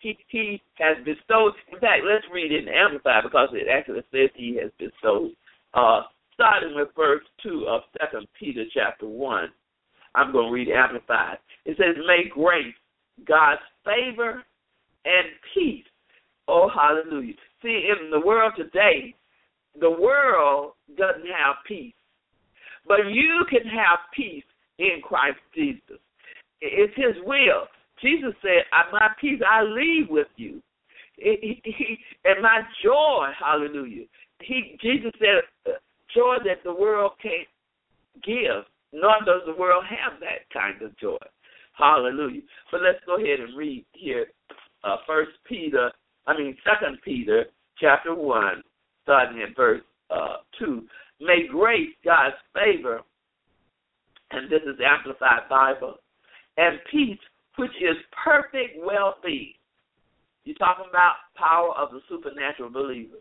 he, he has bestowed. In fact, let's read it in Amplified because it actually says he has bestowed. Uh, starting with verse two of Second Peter chapter one. I'm going to read Amplified. It says, may grace, God's favor, and peace. Oh, hallelujah. See, in the world today, the world doesn't have peace. But you can have peace in Christ Jesus. It's his will. Jesus said, my peace I leave with you. He, he, and my joy, hallelujah. He, Jesus said, joy that the world can't give, nor does the world have that kind of joy. Hallelujah. But let's go ahead and read here, uh, First Peter, I mean Second Peter, chapter one, starting at verse uh, two. May grace, God's favor, and this is the Amplified Bible, and peace, which is perfect well-being. You're talking about power of the supernatural believer.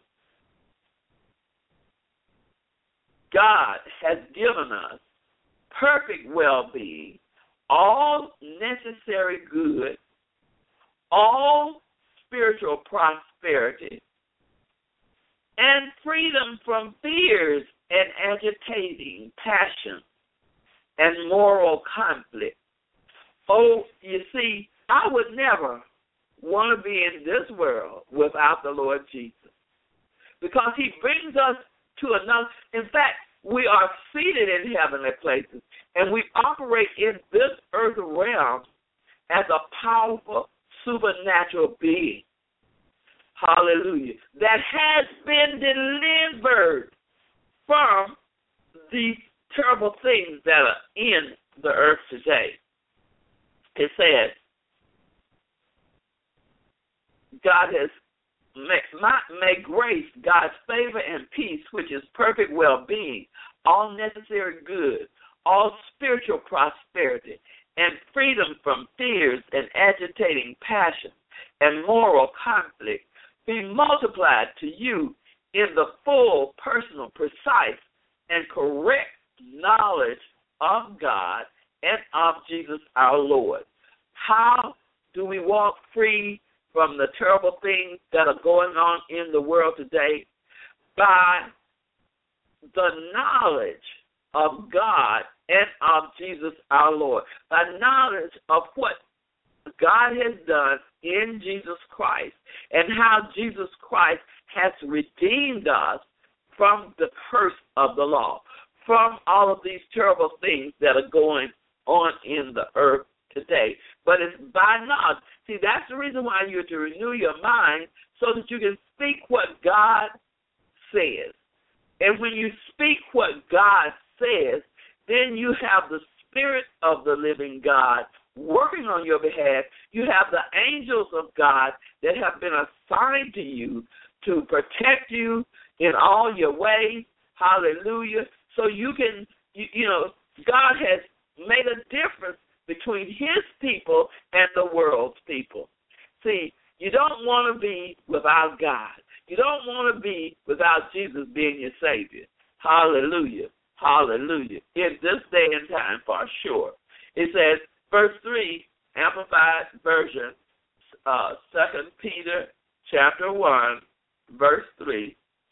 God has given us perfect well-being, all necessary good, all spiritual prosperity, and freedom from fears and agitating passion and moral conflict. Oh, you see, I would never want to be in this world without the Lord Jesus, because he brings us to another. In fact, we are seated in heavenly places, and we operate in this earth realm as a powerful supernatural being. Hallelujah. That has been delivered from these terrible things that are in the earth today. It says, God has, may, my, may grace, God's favor and peace, which is perfect well-being, all necessary good, all spiritual prosperity, and freedom from fears and agitating passion and moral conflict, be multiplied to you in the full, personal, precise, and correct knowledge of God and of Jesus our Lord. How do we walk free from the terrible things that are going on in the world today? By the knowledge of God and of Jesus our Lord. By knowledge of what God has done in Jesus Christ and how Jesus Christ has redeemed us from the curse of the law, from all of these terrible things that are going on in the earth today. But it's by knowledge. See, that's the reason why you're to renew your mind, so that you can speak what God says. And when you speak what God says, then you have the Spirit of the living God working on your behalf. You have the angels of God that have been assigned to you to protect you in all your ways. Hallelujah. So you can, you, you know, God has made a difference between his people and the world's people. See, you don't want to be without God. You don't want to be without Jesus being your Savior. Hallelujah. Hallelujah. In this day and time, for sure. It says, verse three, Amplified Version, uh, Second Peter chapter one, verse three.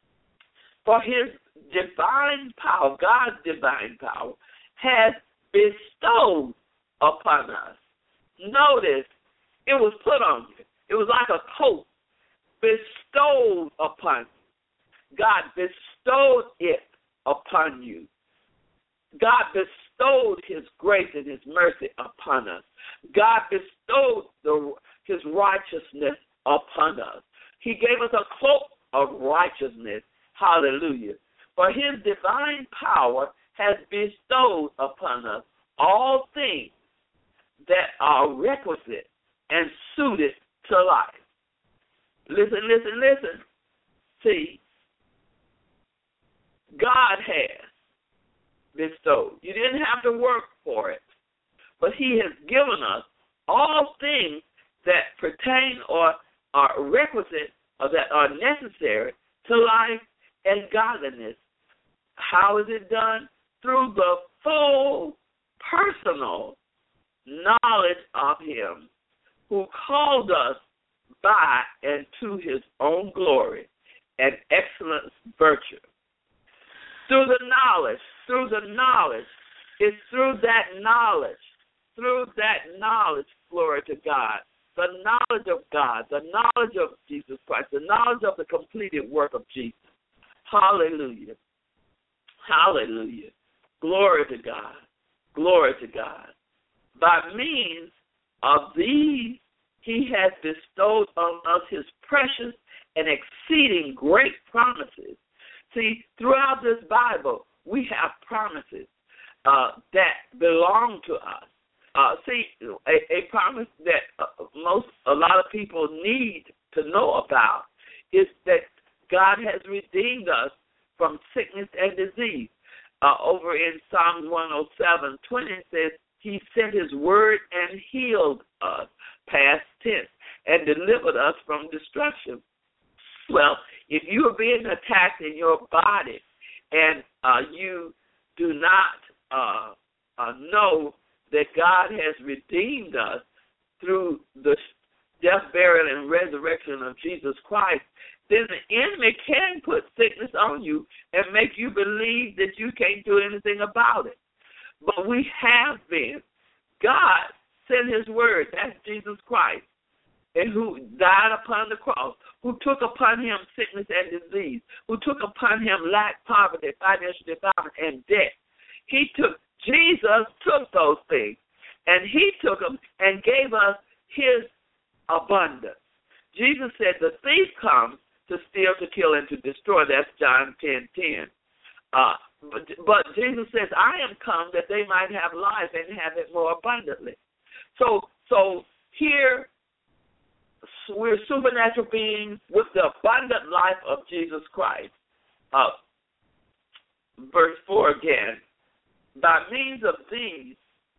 For his divine power, God's divine power, has bestowed upon us. Notice, it was put on you. It was like a coat bestowed upon you. God bestowed it upon you. God bestowed his grace and his mercy upon us. God bestowed the, his righteousness upon us. He gave us a cloak of righteousness. Hallelujah. For his divine power has bestowed upon us all things that are requisite and suited to life. Listen, listen, listen. See, God has bestowed. You didn't have to work for it, but he has given us all things that pertain or are requisite or that are necessary to life and godliness. How is it done? Through the full personal knowledge of him who called us by and to his own glory and excellent virtue. Through the knowledge, through the knowledge, it's through that knowledge, through that knowledge, glory to God, the knowledge of God, the knowledge of Jesus Christ, the knowledge of the completed work of Jesus. Hallelujah. Hallelujah. Glory to God. Glory to God. By means of these, he has bestowed on us his precious and exceeding great promises. See, throughout this Bible, we have promises uh, that belong to us. Uh, see, a, a promise that uh, most, a lot of people need to know about is that God has redeemed us from sickness and disease. Uh, over in Psalm one oh seven twenty, it says, he sent his word and healed us, past tense, and delivered us from destruction. Well, if you are being attacked in your body and uh, you do not uh, uh, know that God has redeemed us through the death, burial, and resurrection of Jesus Christ, then the enemy can put sickness on you and make you believe that you can't do anything about it. But we have been. God sent his word, that's Jesus Christ, and who died upon the cross, who took upon him sickness and disease, who took upon him lack, poverty, financial defilement, and debt. He took, Jesus took those things, and he took them and gave us his abundance. Jesus said, the thief comes to steal, to kill, and to destroy. That's John ten ten. Uh, but, but Jesus says, I am come that they might have life and have it more abundantly. So, so here, we're supernatural beings with the abundant life of Jesus Christ. Uh, verse four again. By means of these,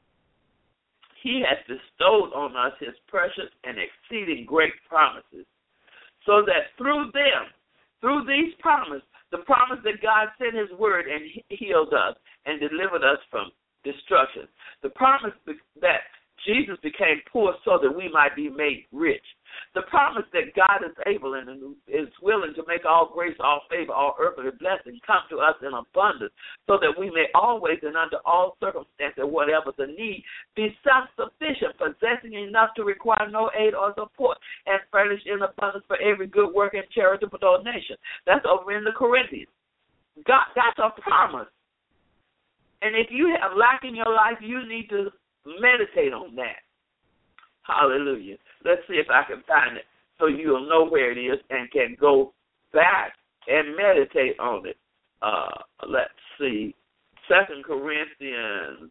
he has bestowed on us his precious and exceeding great promises, so that through them, through these promises, the promise that God sent his word and healed us and delivered us from destruction, the promise that Jesus became poor so that we might be made rich, the promise that God is able and is willing to make all grace, all favor, all earthly blessings come to us in abundance, so that we may always and under all circumstances, whatever the need, be self-sufficient, possessing enough to require no aid or support, and furnished in abundance for every good work and charitable donation. That's over in the Corinthians. God, that's a promise. And if you have lack in your life, you need to meditate on that. Hallelujah. Let's see if I can find it so you'll know where it is and can go back and meditate on it. Uh, let's see. Second Corinthians.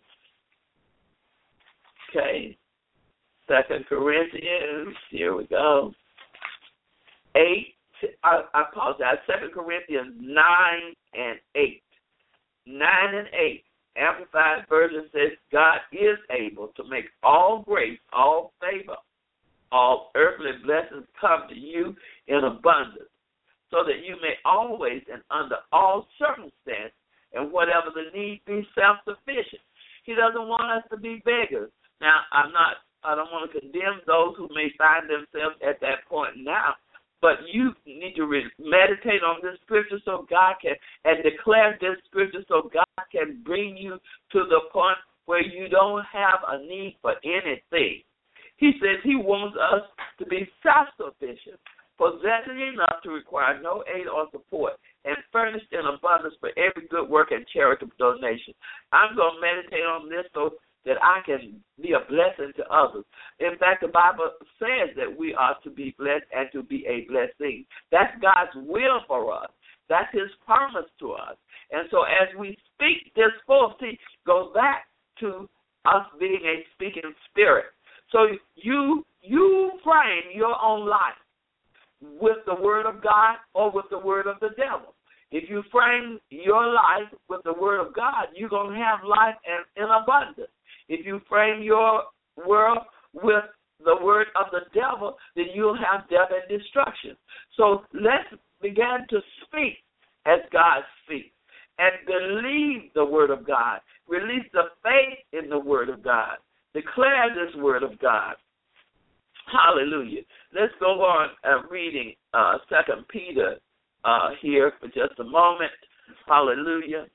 Okay. Second Corinthians. Here we go. Eight. I, I apologize. Second Corinthians nine and eight. Nine and eight. Amplified Version says, God is able to make all grace, all favor, all earthly blessings come to you in abundance, so that you may always and under all circumstances and whatever the need be self-sufficient. He doesn't want us to be beggars. Now, I'm not, I don't want to condemn those who may find themselves at that point now, but you need to re- meditate on this scripture so God can, and declare this scripture so God can bring you to the point where you don't have a need for anything. He says he wants us to be self-sufficient, possessing enough to require no aid or support, and furnished in abundance for every good work and charitable donation. I'm going to meditate on this so that I can be a blessing to others. In fact, the Bible says that we are to be blessed and to be a blessing. That's God's will for us. That's his promise to us. And so as we speak this forth, see, goes back to us being a speaking spirit. So you you frame your own life with the word of God or with the word of the devil. If you frame your life with the word of God, you're going to have life in, in abundance. If you frame your world with the word of the devil, then you'll have death and destruction. So let's begin to speak as God speaks and believe the word of God. Release the faith in the word of God. Declare this word of God. Hallelujah. Let's go on uh, reading uh, Second Peter uh, here for just a moment. Hallelujah.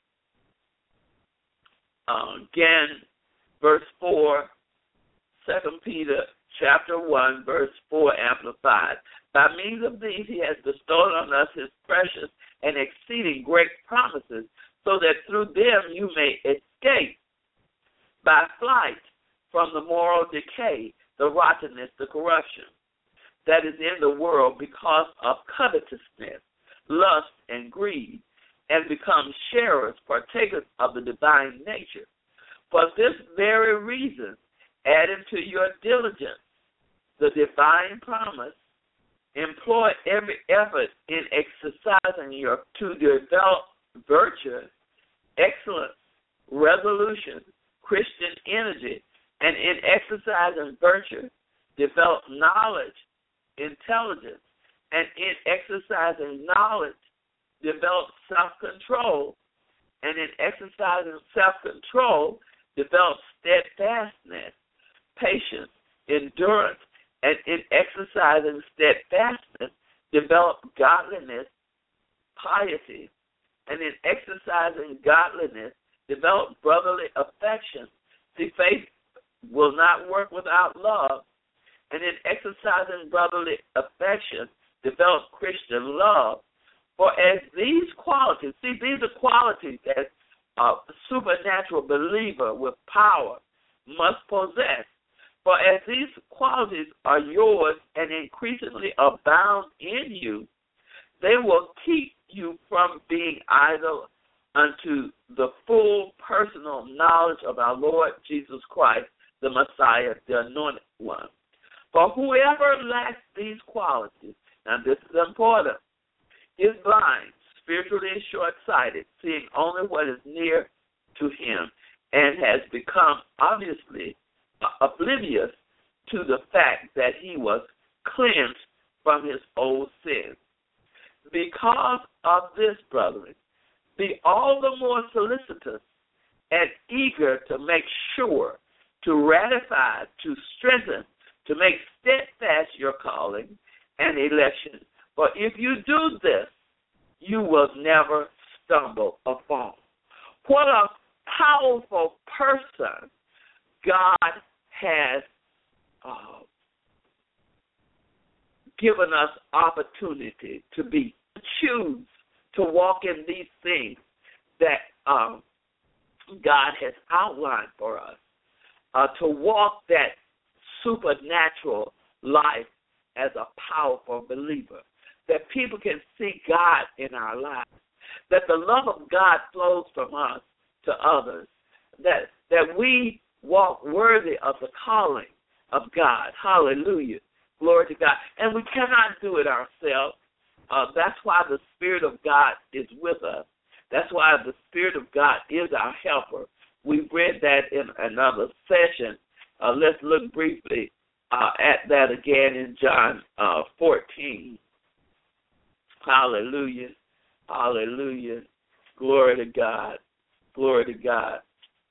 Uh, again, verse four, Second Peter chapter one, verse four, amplified. By means of these he has bestowed on us his precious and exceeding great promises, so that through them you may escape by flight from the moral decay, the rottenness, the corruption that is in the world because of covetousness, lust, and greed, and become sharers, partakers of the divine nature. For this very reason, adding to your diligence the divine promise, employ every effort in exercising your to develop virtue, excellence, resolution, Christian energy, and in exercising virtue, develop knowledge, intelligence, and in exercising knowledge, develop self-control, and in exercising self-control, develop steadfastness, patience, endurance, and in exercising steadfastness, develop godliness, piety, and in exercising godliness, develop brotherly affection. See, faith will not work without love, and in exercising brotherly affection, develop Christian love. For as these qualities, see, these are qualities that a supernatural believer with power must possess. For as these qualities are yours and increasingly abound in you, they will keep you from being idle unto the full personal knowledge of our Lord Jesus Christ, the Messiah, the Anointed One. For whoever lacks these qualities, now this is important, is blind, spiritually short-sighted, seeing only what is near to him, and has become obviously oblivious to the fact that he was cleansed from his old sins. Because of this, brethren, be all the more solicitous and eager to make sure, to ratify, to strengthen, to make steadfast your calling and election. For if you do this, you will never stumble or fall. What a powerful person God has uh, given us opportunity to be, to choose to walk in these things that um, God has outlined for us, uh, to walk that supernatural life as a powerful believer, that people can see God in our lives, that the love of God flows from us to others, that that we walk worthy of the calling of God. Hallelujah. Glory to God. And we cannot do it ourselves. Uh, that's why the Spirit of God is with us. That's why the Spirit of God is our helper. We read that in another session. Uh, let's look briefly uh, at that again in John uh, fourteen. Hallelujah. Hallelujah. Glory to God. Glory to God.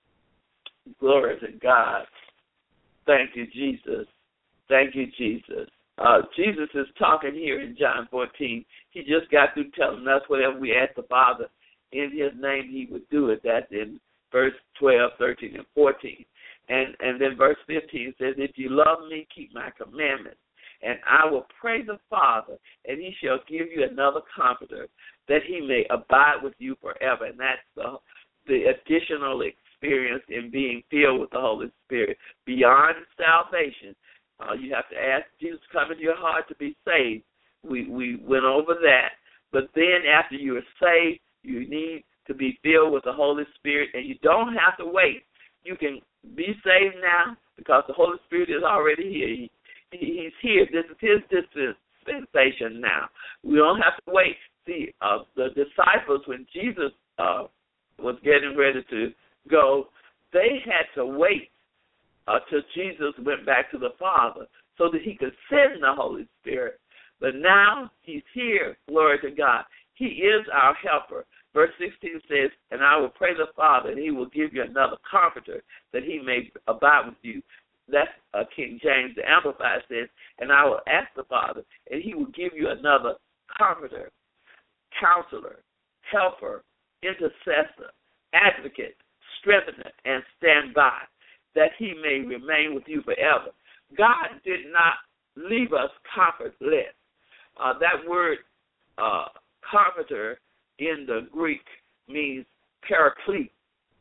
Glory to God. Thank you, Jesus. Thank you, Jesus. Uh, Jesus is talking here in John fourteen. He just got through telling us whatever we ask the Father in his name, he would do it. That's in verse twelve, thirteen, and fourteen. And, and then verse fifteen says, if you love me, keep my commandments. And I will pray the Father, and he shall give you another comforter, that he may abide with you forever. And that's the, the additional experience in being filled with the Holy Spirit. Beyond salvation, uh, you have to ask Jesus to come into your heart to be saved. We, we went over that. But then after you are saved, you need to be filled with the Holy Spirit, and you don't have to wait. You can be saved now because the Holy Spirit is already here. He, He's here. This is his dispensation now. We don't have to wait. See, uh, the disciples, when Jesus uh, was getting ready to go, they had to wait uh, till Jesus went back to the Father so that he could send the Holy Spirit. But now he's here. Glory to God. He is our helper. Verse sixteen says, and I will pray the Father, and he will give you another comforter, that he may abide with you that's uh, King James. The Amplified says, and I will ask the Father, and he will give you another comforter, counselor, helper, intercessor, advocate, strengthener, and stand by, that he may remain with you forever. God did not leave us comfortless. Uh, that word uh, comforter in the Greek means paraclete,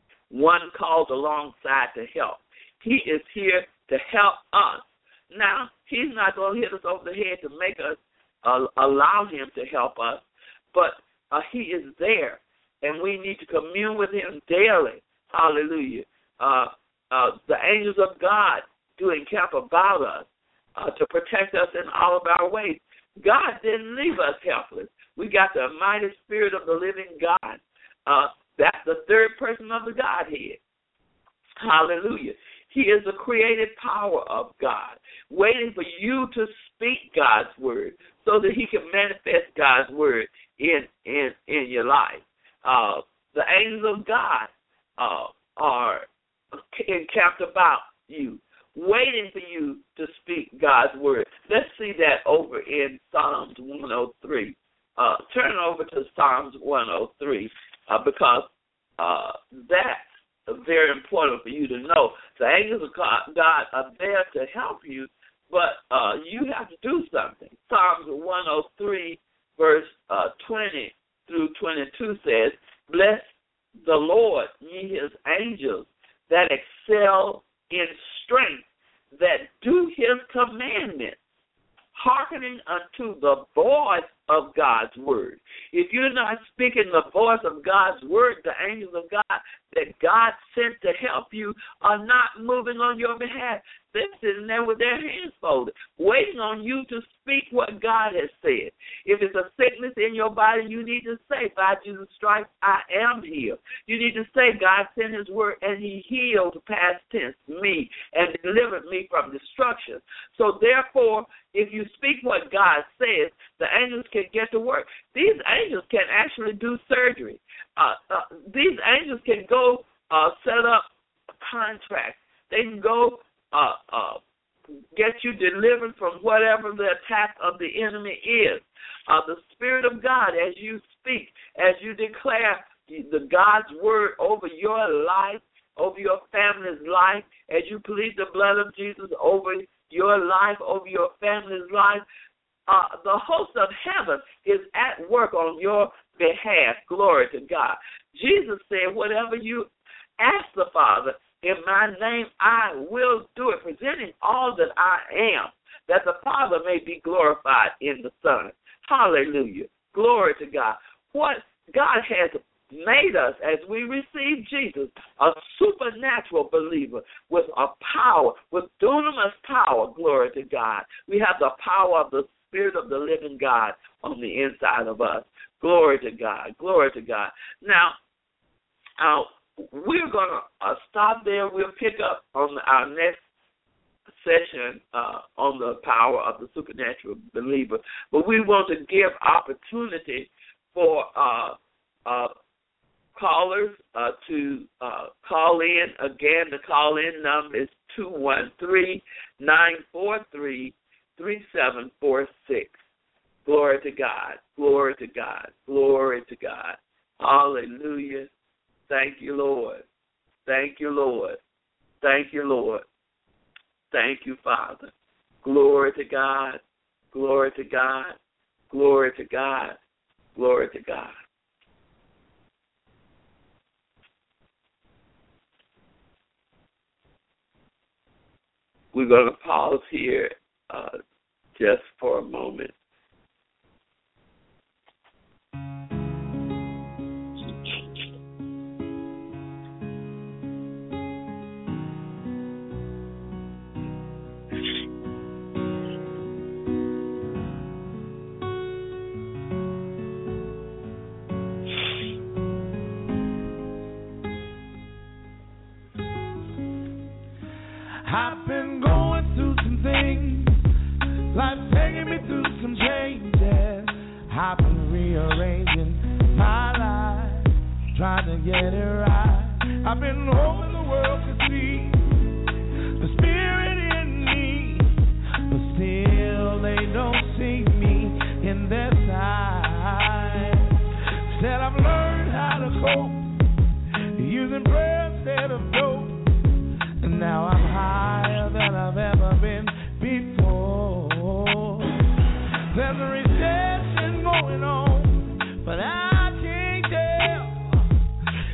one called alongside to help. He is here to help us. Now, he's not going to hit us over the head to make us uh, allow him to help us, but uh, he is there, and we need to commune with him daily. Hallelujah. Uh, uh, the angels of God do encamp about us uh, to protect us in all of our ways. God didn't leave us helpless. We got the mighty Spirit of the living God. Uh, that's the third person of the Godhead. Hallelujah. He is the created power of God, waiting for you to speak God's word so that he can manifest God's word in in, in your life. Uh, the angels of God uh, are encamped about you, waiting for you to speak God's word. Let's see that over in Psalms one oh three. Uh, turn over to Psalms one oh three uh, because uh, that's very important for you to know. The angels of God are there to help you, but uh, you have to do something. Psalms one oh three, verse uh, twenty through twenty-two says, "Bless the Lord, ye his angels, that excel in strength, that do his commandments, hearkening unto the voice of God's word." If you're not speaking the voice of God's word, the angels of God that God sent to help you are not moving on your behalf. They're sitting there with their hands folded, waiting on you to speak what God has said. If it's a sickness in your body, you need to say, "By Jesus' stripes, I am healed." You need to say, "God sent his word and he healed," past tense, me, and delivered me from destruction. So therefore, if you speak what God says, the angels can get to work. These angels can actually do surgery. Uh, uh, these angels can go uh, set up contracts. They can go uh, uh, get you delivered from whatever the attack of the enemy is. Uh, the Spirit of God, as you speak, as you declare the God's word over your life, over your family's life, as you plead the blood of Jesus over your life, over your family's life, uh, the host of heaven is at work on your behalf. Glory to God. Jesus said, whatever you ask the Father in my name, I will do it, presenting all that I am, that the Father may be glorified in the Son. Hallelujah. Glory to God. What God has made us, as we receive Jesus, a supernatural believer with a power, with dunamis power, glory to God. We have the power of the Spirit of the living God on the inside of us. Glory to God. Glory to God. Now, uh, we're going to uh, stop there. We'll pick up on our next session uh, on the power of the supernatural believer. But we want to give opportunity for uh, uh, callers uh, to uh, call in. Again, the call-in number is two one three, nine four three, three seven four six. Glory to God. Glory to God. Glory to God. Hallelujah. Thank you, Lord. Thank you, Lord. Thank you, Lord. Thank you, Father. Glory to God. Glory to God. Glory to God. Glory to God. We're going to pause here uh, just for a moment. I've been going through some things, life's taking me through some changes. I've been rearranging my life, trying to get it right. I've been hoping the world could see the Spirit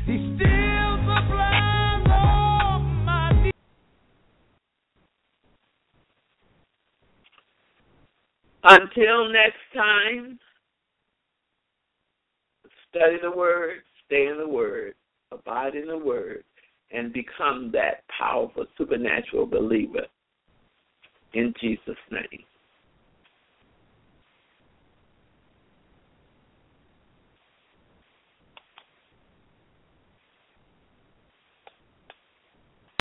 He still supplies all my needs. Until next time, study the Word, stay in the Word, abide in the Word, and become that powerful supernatural believer. In Jesus' name.